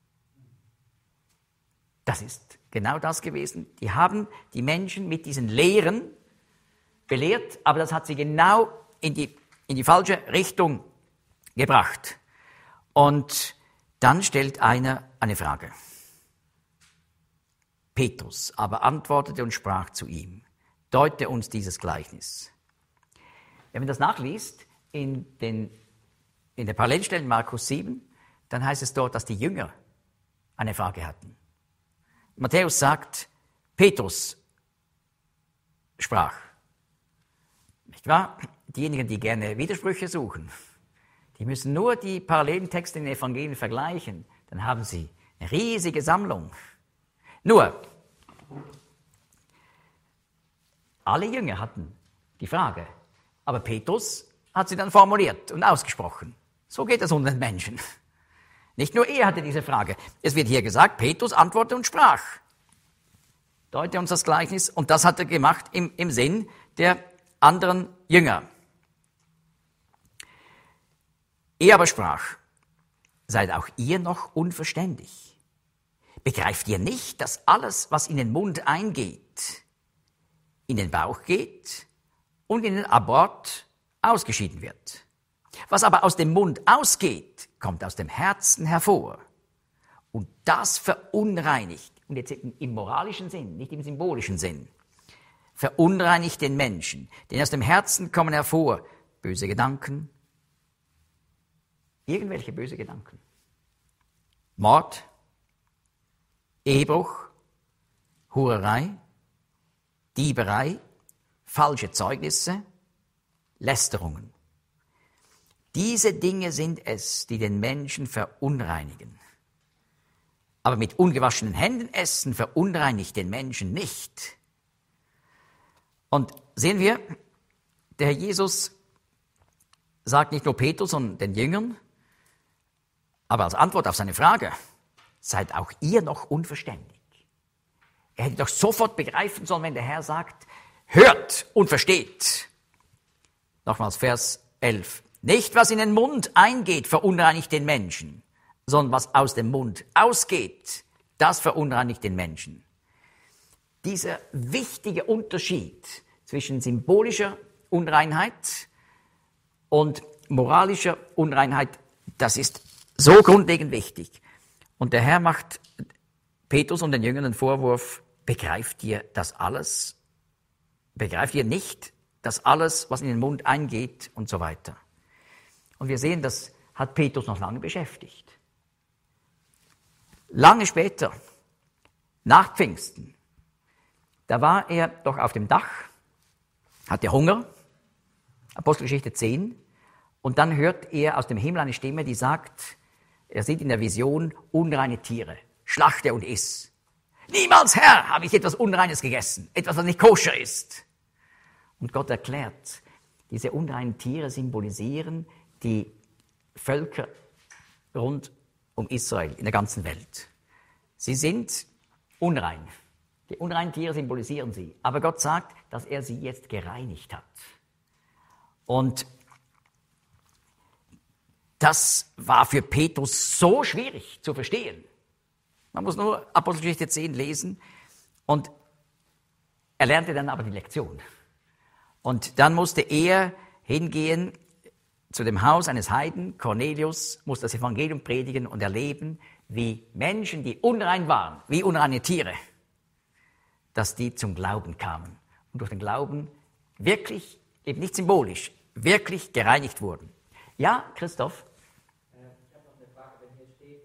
Das ist genau das gewesen. Die haben die Menschen mit diesen Lehren belehrt, aber das hat sie genau in die falsche Richtung gebracht. Und dann stellt einer eine Frage. Petrus aber antwortete und sprach zu ihm, deute uns dieses Gleichnis. Wenn man das nachliest in der Parallelstelle in Markus 7, dann heißt es dort, dass die Jünger eine Frage hatten. Matthäus sagt, Petrus sprach. Nicht wahr? Diejenigen, die gerne Widersprüche suchen, die müssen nur die parallelen Texte in den Evangelien vergleichen. Dann haben sie eine riesige Sammlung. Nur, Alle Jünger hatten die Frage, aber Petrus hat sie dann formuliert und ausgesprochen. So geht es unter den Menschen. Nicht nur er hatte diese Frage. Es wird hier gesagt, Petrus antwortete und sprach. Deute uns das Gleichnis, und das hat er gemacht im Sinn der anderen Jünger. Er aber sprach, seid auch ihr noch unverständig? Begreift ihr nicht, dass alles, was in den Mund eingeht, in den Bauch geht und in den Abort ausgeschieden wird? Was aber aus dem Mund ausgeht, kommt aus dem Herzen hervor. Und das verunreinigt, und jetzt im moralischen Sinn, nicht im symbolischen Sinn, verunreinigt den Menschen. Denn aus dem Herzen kommen hervor böse Gedanken, irgendwelche böse Gedanken. Mord, Ehebruch, Hurerei, Dieberei, falsche Zeugnisse, Lästerungen. Diese Dinge sind es, die den Menschen verunreinigen. Aber mit ungewaschenen Händen essen verunreinigt den Menschen nicht. Und sehen wir, der Herr Jesus sagt nicht nur Petrus, sondern den Jüngern, aber als Antwort auf seine Frage, seid auch ihr noch unverständig. Er hätte doch sofort begreifen sollen, wenn der Herr sagt, hört und versteht. Nochmals Vers 11. Nicht, was in den Mund eingeht, verunreinigt den Menschen, sondern was aus dem Mund ausgeht, das verunreinigt den Menschen. Dieser wichtige Unterschied zwischen symbolischer Unreinheit und moralischer Unreinheit, das ist so grundlegend wichtig. Und der Herr macht Petrus und den Jüngern den Vorwurf, begreift ihr das alles? Begreift ihr nicht, dass alles, was in den Mund eingeht und so weiter? Und wir sehen, das hat Petrus noch lange beschäftigt. Lange später, nach Pfingsten, da war er doch auf dem Dach, hatte Hunger, Apostelgeschichte 10, und dann hört er aus dem Himmel eine Stimme, die sagt, er sieht in der Vision unreine Tiere, schlachte und iss. Niemals, Herr, habe ich etwas Unreines gegessen, etwas, was nicht koscher ist. Und Gott erklärt, diese unreinen Tiere symbolisieren die Völker rund um Israel in der ganzen Welt. Sie sind unrein. Die unreinen Tiere symbolisieren sie. Aber Gott sagt, dass er sie jetzt gereinigt hat. Und das war für Petrus so schwierig zu verstehen. Man muss nur Apostelgeschichte 10 lesen und er lernte dann aber die Lektion. Und dann musste er hingehen zu dem Haus eines Heiden, Cornelius, musste das Evangelium predigen und erleben, wie Menschen, die unrein waren, wie unreine Tiere, dass die zum Glauben kamen und durch den Glauben wirklich, eben nicht symbolisch, wirklich gereinigt wurden. Ja, Christoph? Ich habe noch eine Frage, wenn hier steht,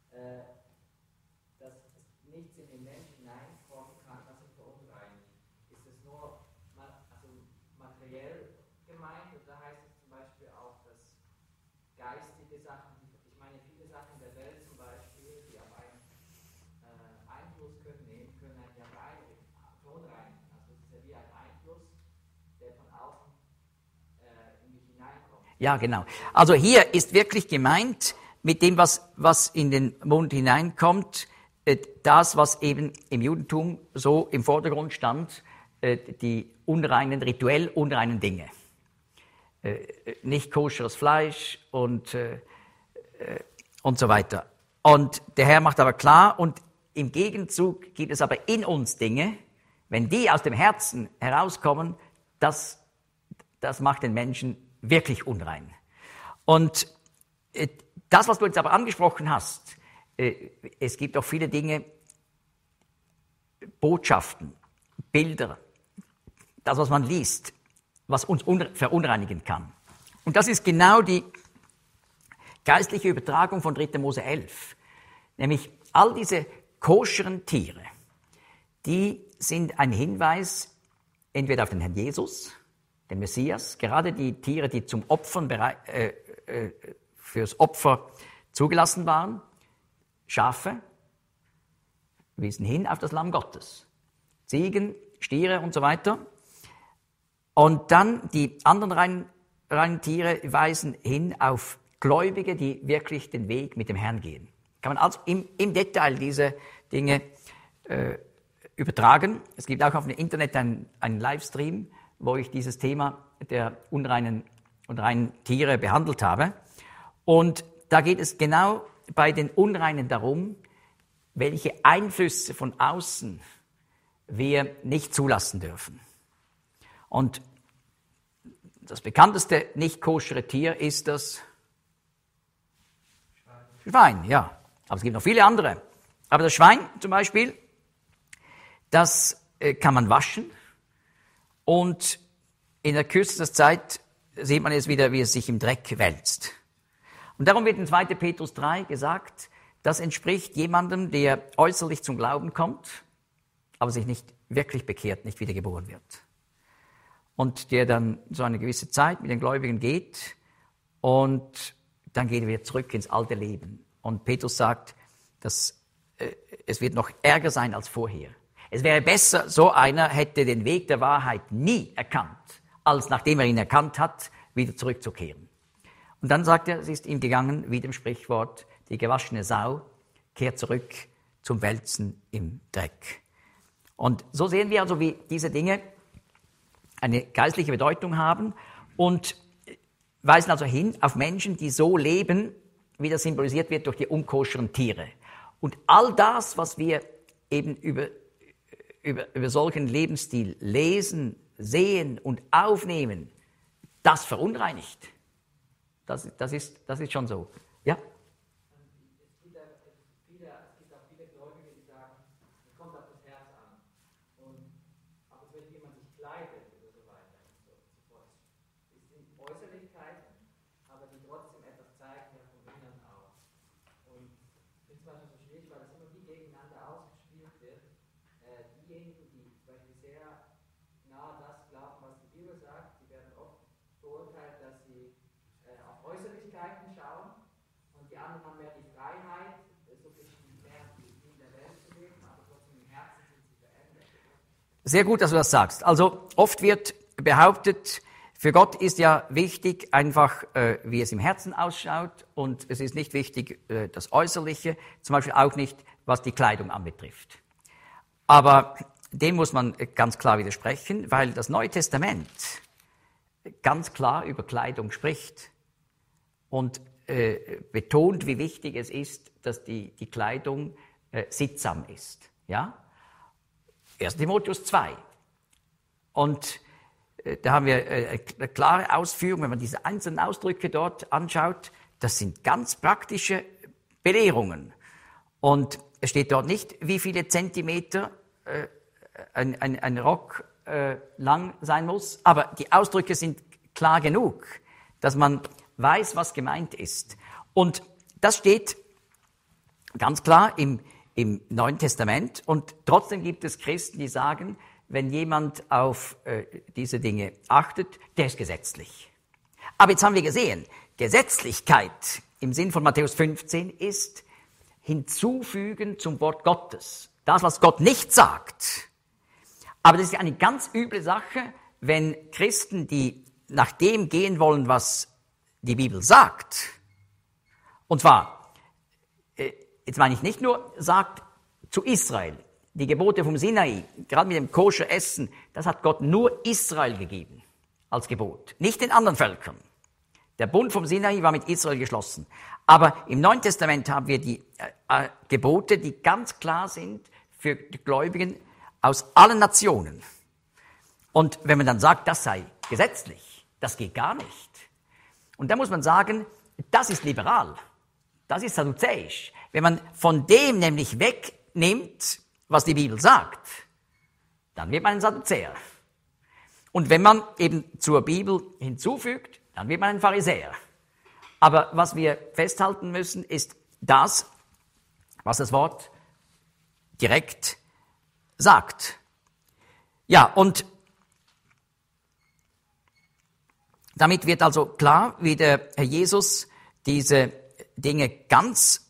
dass nichts in den Menschen hineinkommen kann, was ihn verunreinigt. Ist es nur materiell gemeint oder heißt es zum Beispiel auch, dass geistige Sachen, ich meine viele Sachen der Welt zum Beispiel, die auf einen Einfluss nehmen können einen ja verunreinigen. Also es ist ja wie ein Einfluss, der von außen in mich hineinkommt. Ja, genau. Also hier ist wirklich gemeint, mit dem, was in den Mund hineinkommt, das, was eben im Judentum so im Vordergrund stand, die unreinen, rituell unreinen Dinge. Nicht koscheres Fleisch und so weiter. Und der Herr macht aber klar, und im Gegenzug gibt es aber in uns Dinge, wenn die aus dem Herzen herauskommen, das macht den Menschen wirklich unrein. Und das, was du jetzt aber angesprochen hast, es gibt auch viele Dinge, Botschaften, Bilder, das, was man liest, was uns verunreinigen kann. Und das ist genau die geistliche Übertragung von 3. Mose 11. Nämlich all diese koscheren Tiere, die sind ein Hinweis entweder auf den Herrn Jesus, den Messias, gerade die Tiere, die zum Opfern fürs Opfer zugelassen waren, Schafe, wiesen hin auf das Lamm Gottes. Ziegen, Stiere und so weiter Und dann die anderen reinen Tiere weisen hin auf Gläubige, die wirklich den Weg mit dem Herrn gehen. Kann man also im Detail diese Dinge übertragen. Es gibt auch auf dem Internet einen Livestream, wo ich dieses Thema der unreinen Tiere behandelt habe. Und da geht es genau bei den Unreinen darum, welche Einflüsse von außen wir nicht zulassen dürfen. Und das bekannteste nicht koschere Tier ist das Schwein, ja. Aber es gibt noch viele andere. Aber das Schwein zum Beispiel, das kann man waschen und in der kürzesten Zeit sieht man es wieder, wie es sich im Dreck wälzt. Und darum wird in 2. Petrus 3 gesagt, das entspricht jemandem, der äußerlich zum Glauben kommt, aber sich nicht wirklich bekehrt, nicht wiedergeboren wird. Und der dann so eine gewisse Zeit mit den Gläubigen geht und dann geht er wieder zurück ins alte Leben. Und Petrus sagt, dass es wird noch ärger sein als vorher. Es wäre besser, so einer hätte den Weg der Wahrheit nie erkannt, als nachdem er ihn erkannt hat, wieder zurückzukehren. Und dann sagt er, es ist ihm gegangen, wie dem Sprichwort, die gewaschene Sau kehrt zurück zum Wälzen im Dreck. Und so sehen wir also, wie diese Dinge eine geistliche Bedeutung haben und weisen also hin auf Menschen, die so leben, wie das symbolisiert wird durch die unkoscheren Tiere. Und all das, was wir eben über solchen Lebensstil lesen, sehen und aufnehmen, das verunreinigt. Das ist schon so. Ja? Es gibt auch viele Gläubige, die sagen, es kommt auf das Herz an. Aber es wird, wie man sich kleidet oder so weiter und so fort. Es sind Äußerlichkeiten, aber die trotzdem etwas zeigen, ja, vom Innern auch. Und ich finde es manchmal so schwierig, weil es immer wie gegeneinander ausgespielt wird. Diejenigen, die zum Beispiel sehr nah das glauben, was die Bibel sagt, die werden oft beurteilt, dass sie auf Äußerlichkeiten schauen und die anderen haben mehr die Freiheit, so ein bisschen mehr in der Welt zu leben, aber trotzdem im Herzen sind sie verändert. Sehr gut, dass du das sagst. Also oft wird behauptet, für Gott ist ja wichtig einfach, wie es im Herzen ausschaut und es ist nicht wichtig, das Äußerliche, zum Beispiel auch nicht, was die Kleidung anbetrifft. Aber dem muss man ganz klar widersprechen, weil das Neue Testament ganz klar über Kleidung spricht und betont, wie wichtig es ist, dass die Kleidung sittsam ist. Ja? 1. Timotheus 2. Und da haben wir eine klare Ausführung, wenn man diese einzelnen Ausdrücke dort anschaut, das sind ganz praktische Belehrungen. Und es steht dort nicht, wie viele Zentimeter ein Rock lang sein muss, aber die Ausdrücke sind klar genug, dass man weiß, was gemeint ist. Und das steht ganz klar im Neuen Testament. Und trotzdem gibt es Christen, die sagen, wenn jemand auf diese Dinge achtet, der ist gesetzlich. Aber jetzt haben wir gesehen, Gesetzlichkeit im Sinn von Matthäus 15 ist hinzufügen zum Wort Gottes. Das, was Gott nicht sagt. Aber das ist eine ganz üble Sache, wenn Christen, die nach dem gehen wollen, was die Bibel sagt, und zwar, jetzt meine ich nicht nur, sagt zu Israel, die Gebote vom Sinai, gerade mit dem koscher Essen, das hat Gott nur Israel gegeben als Gebot, nicht den anderen Völkern. Der Bund vom Sinai war mit Israel geschlossen. Aber im Neuen Testament haben wir die Gebote, die ganz klar sind für die Gläubigen aus allen Nationen. Und wenn man dann sagt, das sei gesetzlich, das geht gar nicht. Und da muss man sagen, das ist liberal, das ist sadduzäisch. Wenn man von dem nämlich wegnimmt, was die Bibel sagt, dann wird man ein Sadduzäer. Und wenn man eben zur Bibel hinzufügt, dann wird man ein Pharisäer. Aber was wir festhalten müssen, ist das, was das Wort direkt sagt. Ja, und damit wird also klar, wie der Herr Jesus diese Dinge ganz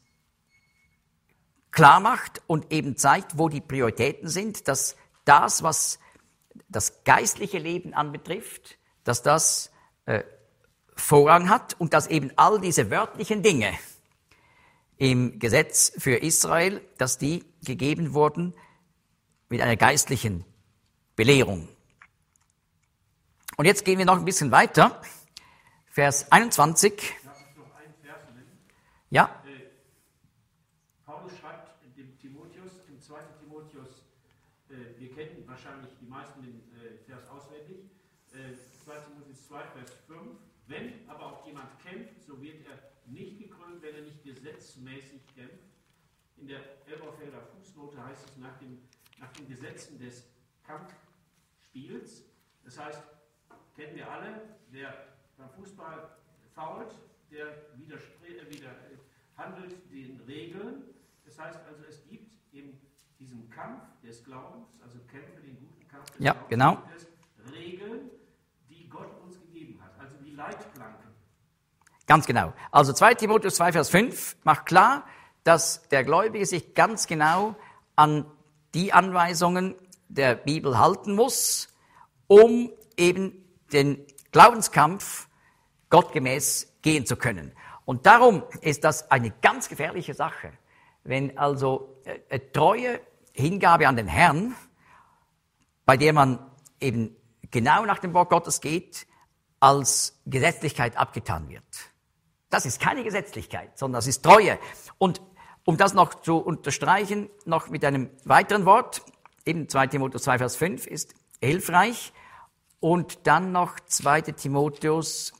klar macht und eben zeigt, wo die Prioritäten sind, dass das, was das geistliche Leben anbetrifft, dass das Vorrang hat und dass eben all diese wörtlichen Dinge im Gesetz für Israel, dass die gegeben wurden mit einer geistlichen Belehrung. Und jetzt gehen wir noch ein bisschen weiter. Vers 21. Darf ich noch einen Vers nennen? Ja. Paulus schreibt dem Timotheus, im 2. Timotheus, wir kennen wahrscheinlich die meisten den Vers auswendig, 2. Timotheus 2, Vers 5. Wenn aber auch jemand kämpft, so wird er nicht gekrönt, wenn er nicht gesetzmäßig kämpft. In der Elberfelder Fußnote heißt es nach den Gesetzen des Kampfspiels. Das heißt, kennen wir alle, wer beim Fußball fault, der handelt den Regeln. Das heißt also, es gibt in diesem Kampf des Glaubens, also kämpfe den guten Kampf des Glaubens, genau. gibt es Regeln, die Gott uns gegeben hat, also die Leitplanken. Ganz genau. Also 2 Timotheus 2, Vers 5 macht klar, dass der Gläubige sich ganz genau an die Anweisungen der Bibel halten muss, um eben den Glaubenskampf gottgemäß gehen zu können. Und darum ist das eine ganz gefährliche Sache, wenn also treue Hingabe an den Herrn, bei der man eben genau nach dem Wort Gottes geht, als Gesetzlichkeit abgetan wird. Das ist keine Gesetzlichkeit, sondern das ist Treue. Und um das noch zu unterstreichen, noch mit einem weiteren Wort, eben 2 Timotheus 2, Vers 5 ist hilfreich. Und dann noch 2 Timotheus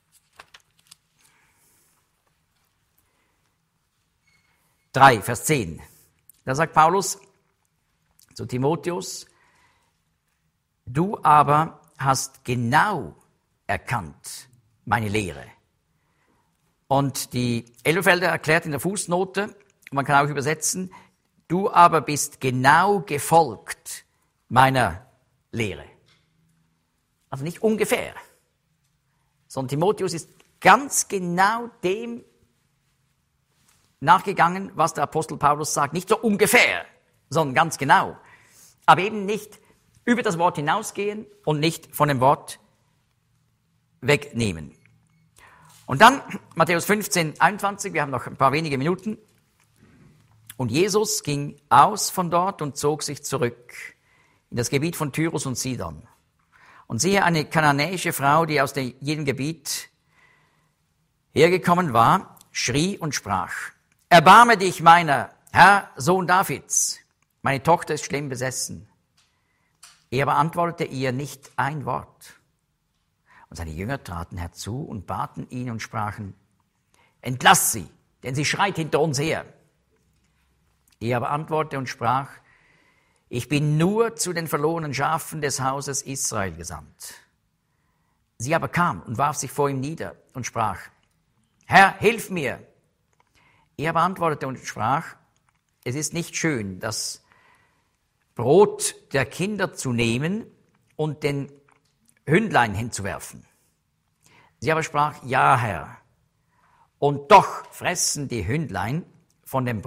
3, Vers 10. Da sagt Paulus zu Timotheus, du aber hast genau erkannt meine Lehre. Und die Elberfelder erklärt in der Fußnote, man kann auch übersetzen, du aber bist genau gefolgt meiner Lehre. Also nicht ungefähr, sondern Timotheus ist ganz genau dem nachgegangen, was der Apostel Paulus sagt. Nicht so ungefähr, sondern ganz genau. Aber eben nicht über das Wort hinausgehen und nicht von dem Wort wegnehmen. Und dann Matthäus 15, 21, wir haben noch ein paar wenige Minuten. Und Jesus ging aus von dort und zog sich zurück in das Gebiet von Tyrus und Sidon. Und siehe, eine kananäische Frau, die aus jenem Gebiet hergekommen war, schrie und sprach, erbarme dich meiner, Herr, Sohn Davids, meine Tochter ist schlimm besessen. Er aber antwortete ihr nicht ein Wort. Und seine Jünger traten herzu und baten ihn und sprachen, entlass sie, denn sie schreit hinter uns her. Er aber antwortete und sprach, ich bin nur zu den verlorenen Schafen des Hauses Israel gesandt. Sie aber kam und warf sich vor ihm nieder und sprach, Herr, hilf mir. Er aber antwortete und sprach, es ist nicht schön, das Brot der Kinder zu nehmen und den Hündlein hinzuwerfen. Sie aber sprach, ja, Herr. Und doch fressen die Hündlein von den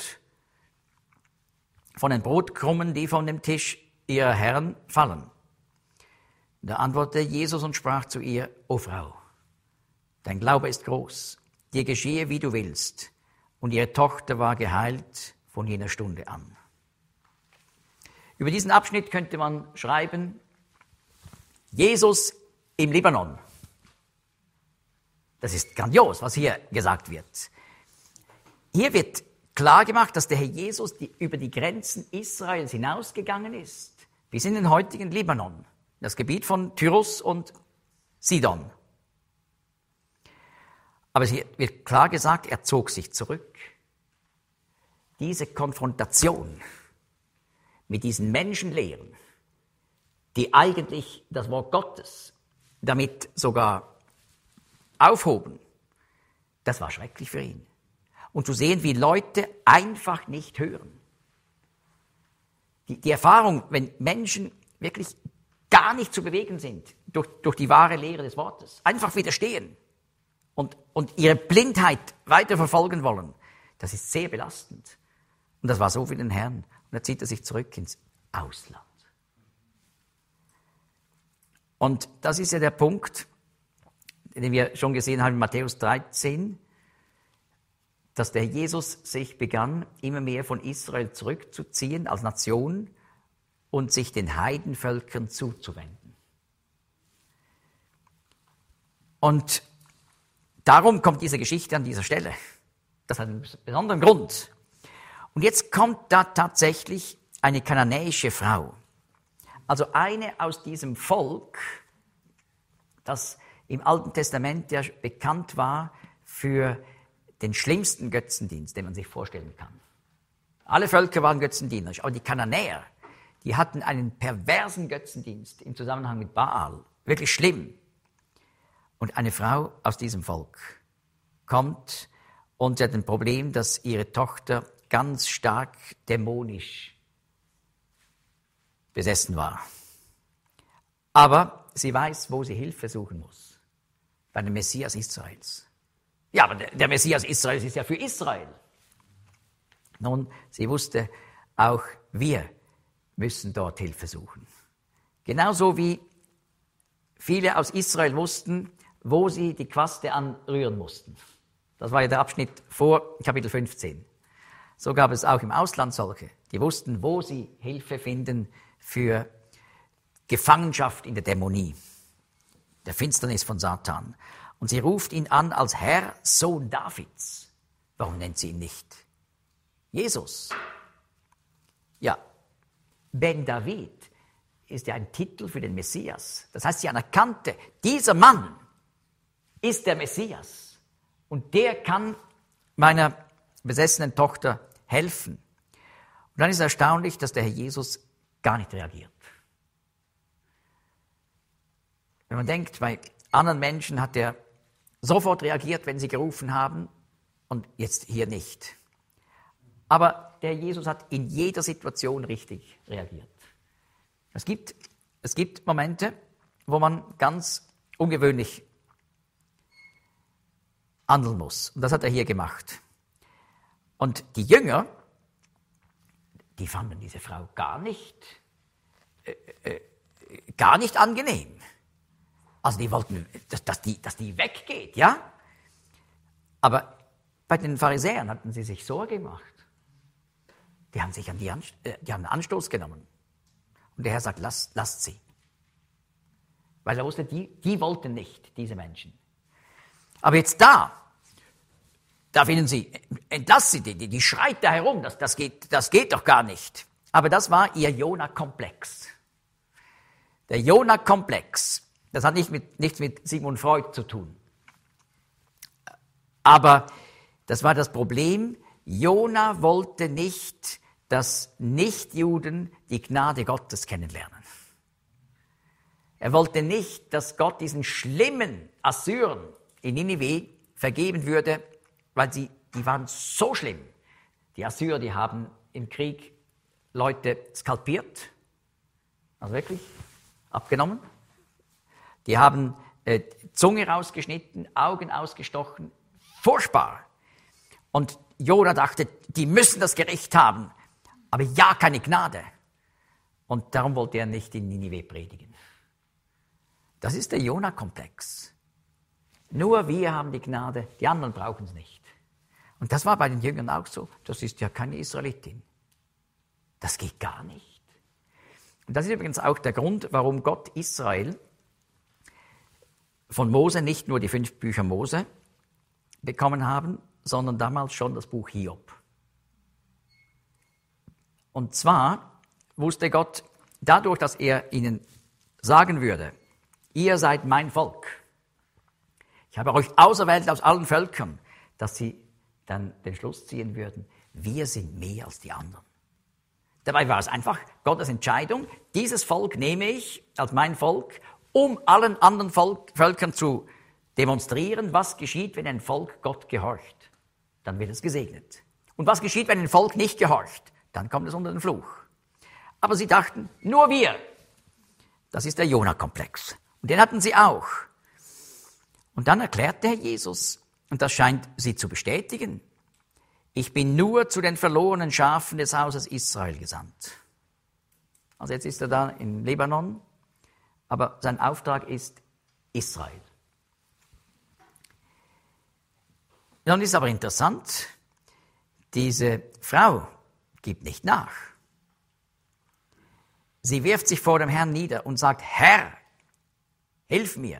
Brotkrummen, die von dem Tisch ihrer Herren fallen. Da antwortete Jesus und sprach zu ihr, O Frau, dein Glaube ist groß, dir geschehe, wie du willst. Und ihre Tochter war geheilt von jener Stunde an. Über diesen Abschnitt könnte man schreiben, Jesus im Libanon. Das ist grandios, was hier gesagt wird. Hier wird klar gemacht, dass der Herr Jesus über die Grenzen Israels hinausgegangen ist, bis in den heutigen Libanon, das Gebiet von Tyrus und Sidon. Aber es wird klar gesagt, er zog sich zurück. Diese Konfrontation mit diesen Menschenlehren, die eigentlich das Wort Gottes damit sogar aufhoben, das war schrecklich für ihn. Und zu sehen, wie Leute einfach nicht hören. Die Erfahrung, wenn Menschen wirklich gar nicht zu bewegen sind durch die wahre Lehre des Wortes, einfach widerstehen und ihre Blindheit weiter verfolgen wollen, das ist sehr belastend. Und das war so für den Herrn. Und da zieht er sich zurück ins Ausland. Und das ist ja der Punkt, den wir schon gesehen haben in Matthäus 13, dass der Jesus sich begann, immer mehr von Israel zurückzuziehen als Nation und sich den Heidenvölkern zuzuwenden. Und darum kommt diese Geschichte an dieser Stelle. Das hat einen besonderen Grund. Und jetzt kommt da tatsächlich eine kananäische Frau. Also eine aus diesem Volk, das im Alten Testament ja bekannt war für den schlimmsten Götzendienst, den man sich vorstellen kann. Alle Völker waren götzendienerisch, aber die Kananäer, die hatten einen perversen Götzendienst im Zusammenhang mit Baal. Wirklich schlimm. Und eine Frau aus diesem Volk kommt und sie hat ein Problem, dass ihre Tochter ganz stark dämonisch besessen war. Aber sie weiß, wo sie Hilfe suchen muss. Bei dem Messias Israels. Ja, aber der Messias Israels ist ja für Israel. Nun, sie wusste, auch wir müssen dort Hilfe suchen. Genauso wie viele aus Israel wussten, wo sie die Quaste anrühren mussten. Das war ja der Abschnitt vor Kapitel 15. So gab es auch im Ausland solche, die wussten, wo sie Hilfe finden für Gefangenschaft in der Dämonie, der Finsternis von Satan. Und sie ruft ihn an als Herr, Sohn Davids. Warum nennt sie ihn nicht Jesus? Ja, Ben David ist ja ein Titel für den Messias. Das heißt, sie anerkannte, dieser Mann ist der Messias. Und der kann meiner besessenen Tochter helfen. Und dann ist es erstaunlich, dass der Herr Jesus gar nicht reagiert. Wenn man denkt, bei anderen Menschen hat er sofort reagiert, wenn sie gerufen haben, und jetzt hier nicht. Aber der Jesus hat in jeder Situation richtig reagiert. Es gibt Momente, wo man ganz ungewöhnlich handeln muss. Und das hat er hier gemacht. Und die Jünger, die fanden diese Frau gar nicht angenehm. Also die wollten, dass die weggeht, ja? Aber bei den Pharisäern hatten sie sich Sorge gemacht. Die haben sich die haben Anstoß genommen. Und der Herr sagt, lasst sie. Weil er wusste, die wollten nicht, diese Menschen. Aber jetzt da finden sie, entlasst sie, die schreit da herum, das geht doch gar nicht. Aber das war ihr Jona-Komplex. Der Jona-Komplex, das hat nichts mit Sigmund Freud zu tun. Aber das war das Problem, Jona wollte nicht, dass Nichtjuden die Gnade Gottes kennenlernen. Er wollte nicht, dass Gott diesen schlimmen Assyrern in Ninive vergeben würde, weil die waren so schlimm. Die Assyrer, die haben im Krieg Leute skalpiert, also wirklich abgenommen. Die haben Zunge rausgeschnitten, Augen ausgestochen, furchtbar. Und Jona dachte, die müssen das Gericht haben, aber ja, keine Gnade. Und darum wollte er nicht in Ninive predigen. Das ist der Jona-Komplex. Nur wir haben die Gnade, die anderen brauchen es nicht. Und das war bei den Jüngern auch so. Das ist ja keine Israelitin. Das geht gar nicht. Und das ist übrigens auch der Grund, warum Gott Israel von Mose nicht nur die 5 Bücher Mose bekommen haben, sondern damals schon das Buch Hiob. Und zwar wusste Gott dadurch, dass er ihnen sagen würde, ihr seid mein Volk. Ich habe euch auserwählt aus allen Völkern, dass sie dann den Schluss ziehen würden, wir sind mehr als die anderen. Dabei war es einfach Gottes Entscheidung, dieses Volk nehme ich als mein Volk, um allen anderen Völkern zu demonstrieren, was geschieht, wenn ein Volk Gott gehorcht. Dann wird es gesegnet. Und was geschieht, wenn ein Volk nicht gehorcht? Dann kommt es unter den Fluch. Aber sie dachten, nur wir. Das ist der Jona-Komplex. Und den hatten sie auch. Und dann erklärte Herr Jesus, und das scheint sie zu bestätigen, ich bin nur zu den verlorenen Schafen des Hauses Israel gesandt. Also jetzt ist er da im Libanon aber sein Auftrag ist Israel. Dann ist aber interessant, diese Frau gibt nicht nach. Sie wirft sich vor dem Herrn nieder und sagt, Herr, hilf mir.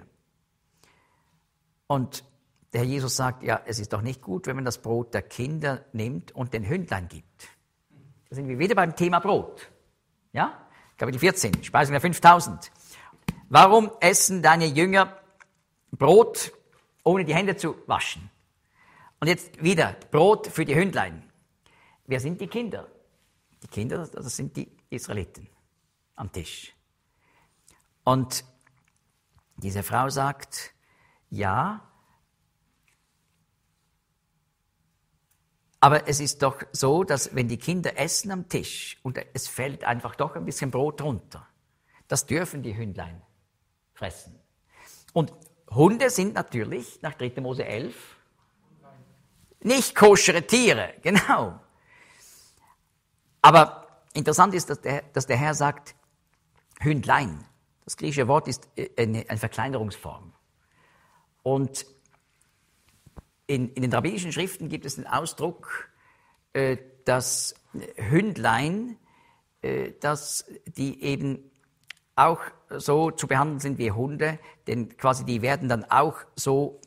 Und der Herr Jesus sagt, ja, es ist doch nicht gut, wenn man das Brot der Kinder nimmt und den Hündlein gibt. Da sind wir wieder beim Thema Brot. Ja? Kapitel 14, Speisung der 5000. Warum essen deine Jünger Brot, ohne die Hände zu waschen? Und jetzt wieder Brot für die Hündlein. Wer sind die Kinder? Die Kinder, das sind die Israeliten am Tisch. Und diese Frau sagt, ja, aber es ist doch so, dass wenn die Kinder essen am Tisch und es fällt einfach doch ein bisschen Brot runter, das dürfen die Hündlein fressen. Und Hunde sind natürlich, nach 3. Mose 11, nicht koschere Tiere, genau. Aber interessant ist, dass der Herr sagt, Hündlein. Das griechische Wort ist eine Verkleinerungsform. Und in den rabbinischen Schriften gibt es den Ausdruck, dass Hündlein, dass die eben auch so zu behandeln sind wie Hunde, denn quasi die werden dann auch so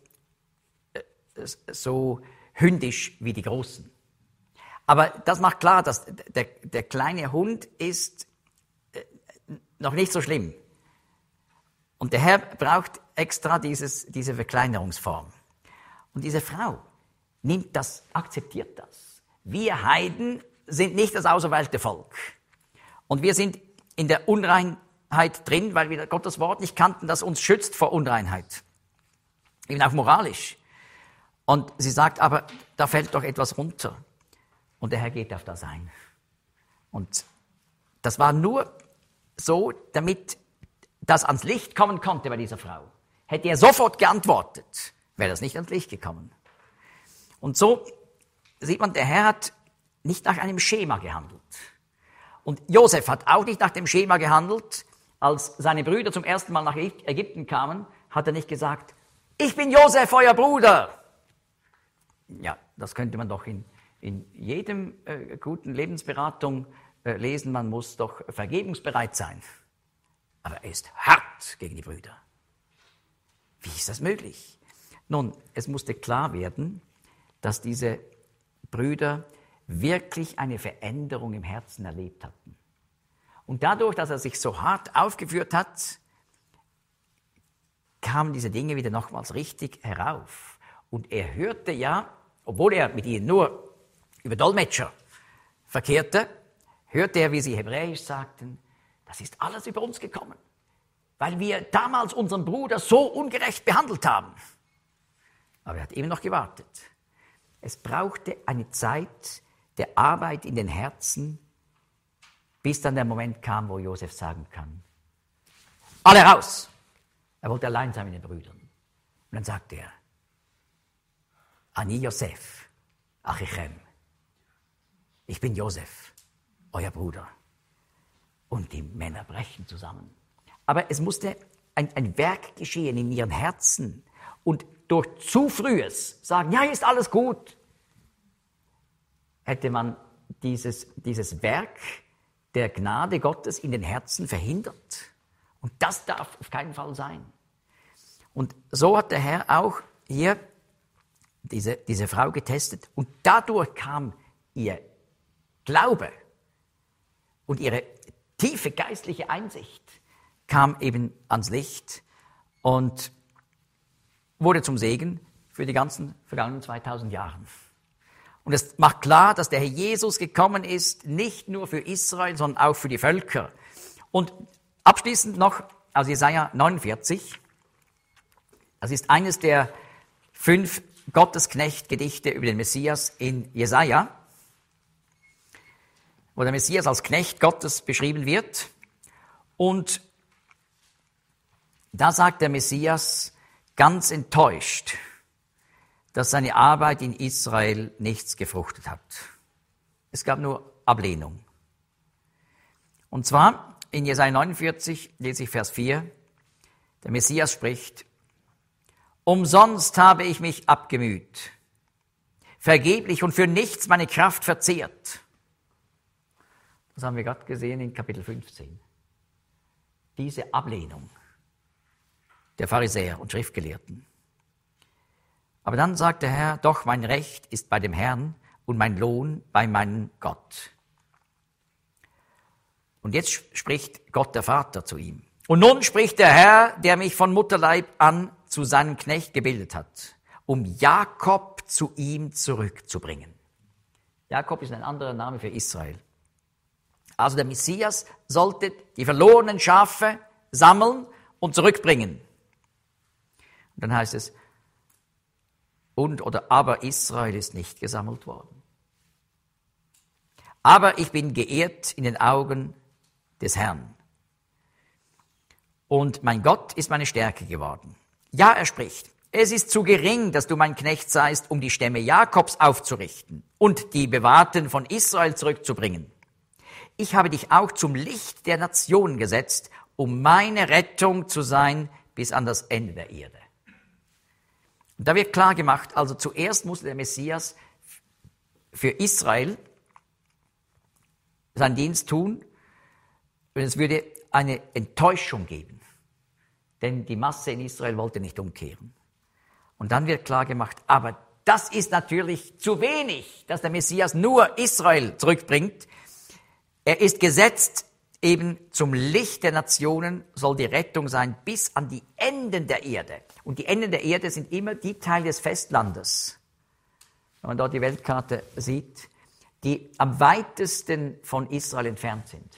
hündisch wie die Großen. Aber das macht klar, dass der kleine Hund ist noch nicht so schlimm. Und der Herr braucht extra diese Verkleinerungsform. Und diese Frau nimmt das, akzeptiert das. Wir Heiden sind nicht das auserwählte Volk. Und wir sind in der Unreinheit drin, weil wir Gottes Wort nicht kannten, das uns schützt vor Unreinheit. Eben auch moralisch. Und sie sagt, aber da fällt doch etwas runter. Und der Herr geht auf das ein. Und das war nur so, damit das ans Licht kommen konnte bei dieser Frau. Hätte er sofort geantwortet, wäre das nicht ans Licht gekommen. Und so sieht man, der Herr hat nicht nach einem Schema gehandelt. Und Josef hat auch nicht nach dem Schema gehandelt. Als seine Brüder zum ersten Mal nach Ägypten kamen, hat er nicht gesagt, ich bin Josef, euer Bruder. Ja, das könnte man doch in jedem guten Lebensberatung lesen, man muss doch vergebungsbereit sein. Aber er ist hart gegen die Brüder. Wie ist das möglich? Nun, es musste klar werden, dass diese Brüder wirklich eine Veränderung im Herzen erlebt hatten. Und dadurch, dass er sich so hart aufgeführt hat, kamen diese Dinge wieder nochmals richtig herauf. Und er hörte ja, obwohl er mit ihnen nur über Dolmetscher verkehrte, hörte er, wie sie Hebräisch sagten, das ist alles über uns gekommen, weil wir damals unseren Bruder so ungerecht behandelt haben. Aber er hat eben noch gewartet. Es brauchte eine Zeit der Arbeit in den Herzen, bis dann der Moment kam, wo Josef sagen kann, alle raus! Er wollte allein sein mit den Brüdern. Und dann sagte er, Ani Yosef, Achichem, ich bin Josef, euer Bruder. Und die Männer brechen zusammen. Aber es musste ein Werk geschehen in ihren Herzen. Und durch zu frühes Sagen, ja, ist alles gut, hätte man dieses Werk der Gnade Gottes in den Herzen verhindert. Und das darf auf keinen Fall sein. Und so hat der Herr auch hier diese Frau getestet. Und dadurch kam ihr Glaube und ihre tiefe geistliche Einsicht kam eben ans Licht und wurde zum Segen für die ganzen vergangenen 2000 Jahre. Und es macht klar, dass der Herr Jesus gekommen ist, nicht nur für Israel, sondern auch für die Völker. Und abschließend noch aus Jesaja 49. Das ist eines der 5 Gottesknecht-Gedichte über den Messias in Jesaja, wo der Messias als Knecht Gottes beschrieben wird. Und da sagt der Messias ganz enttäuscht, dass seine Arbeit in Israel nichts gefruchtet hat. Es gab nur Ablehnung. Und zwar in Jesaja 49 lese ich Vers 4. Der Messias spricht: Umsonst habe ich mich abgemüht, vergeblich und für nichts meine Kraft verzehrt. Das haben wir gerade gesehen in Kapitel 15. Diese Ablehnung der Pharisäer und Schriftgelehrten. Aber dann sagt der Herr: Doch mein Recht ist bei dem Herrn und mein Lohn bei meinem Gott. Und jetzt spricht Gott der Vater zu ihm. Und nun spricht der Herr, der mich von Mutterleib an zu seinem Knecht gebildet hat, um Jakob zu ihm zurückzubringen. Jakob ist ein anderer Name für Israel. Also der Messias sollte die verlorenen Schafe sammeln und zurückbringen. Und dann heißt es: aber Israel ist nicht gesammelt worden. Aber ich bin geehrt in den Augen des Herrn. Und mein Gott ist meine Stärke geworden. Ja, er spricht: Es ist zu gering, dass du mein Knecht seist, um die Stämme Jakobs aufzurichten und die Bewahrten von Israel zurückzubringen. Ich habe dich auch zum Licht der Nationen gesetzt, um meine Rettung zu sein bis an das Ende der Erde. Und da wird klar gemacht, also zuerst musste der Messias für Israel seinen Dienst tun, und es würde eine Enttäuschung geben, denn die Masse in Israel wollte nicht umkehren. Und dann wird klar gemacht, aber das ist natürlich zu wenig, dass der Messias nur Israel zurückbringt. Er ist gesetzt, eben zum Licht der Nationen soll die Rettung sein bis an die Enden der Erde. Und die Enden der Erde sind immer die Teile des Festlandes. Wenn man dort die Weltkarte sieht, die am weitesten von Israel entfernt sind.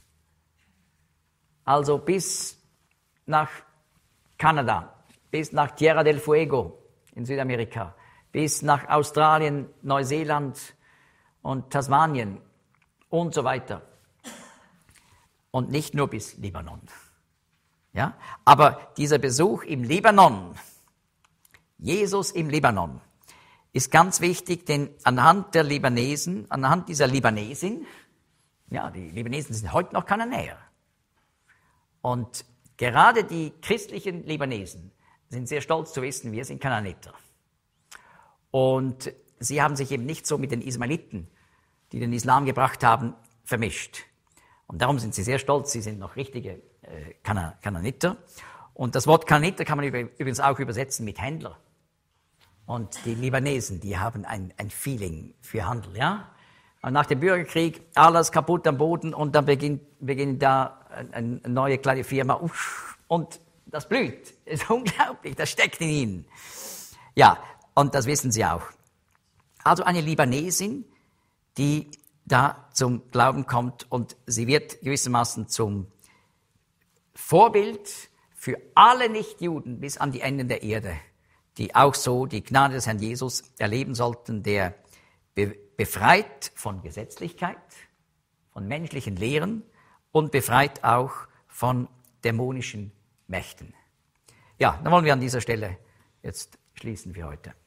Also bis nach Kanada, bis nach Tierra del Fuego in Südamerika, bis nach Australien, Neuseeland und Tasmanien und so weiter. Und nicht nur bis Libanon. Ja? Aber dieser Besuch im Libanon, Jesus im Libanon, ist ganz wichtig, denn anhand dieser Libanesin, ja, die Libanesen sind heute noch Kananäer. Und gerade die christlichen Libanesen sind sehr stolz zu wissen, wir sind Kanaaniter. Und sie haben sich eben nicht so mit den Ismailiten, die den Islam gebracht haben, vermischt. Und darum sind sie sehr stolz, sie sind noch richtige Kanaaniter. Und das Wort Kanaaniter kann man übrigens auch übersetzen mit Händler. Und die Libanesen, die haben ein Feeling für Handel, ja. Und nach dem Bürgerkrieg, alles kaputt am Boden und dann beginnt da eine neue kleine Firma und das blüht. Das ist unglaublich, das steckt in ihnen. Ja, und das wissen sie auch. Also eine Libanesin, die da zum Glauben kommt und sie wird gewissermaßen zum Vorbild für alle Nichtjuden bis an die Enden der Erde, die auch so die Gnade des Herrn Jesus erleben sollten, der befreit von Gesetzlichkeit, von menschlichen Lehren und befreit auch von dämonischen Mächten. Ja, dann wollen wir an dieser Stelle jetzt schließen für heute.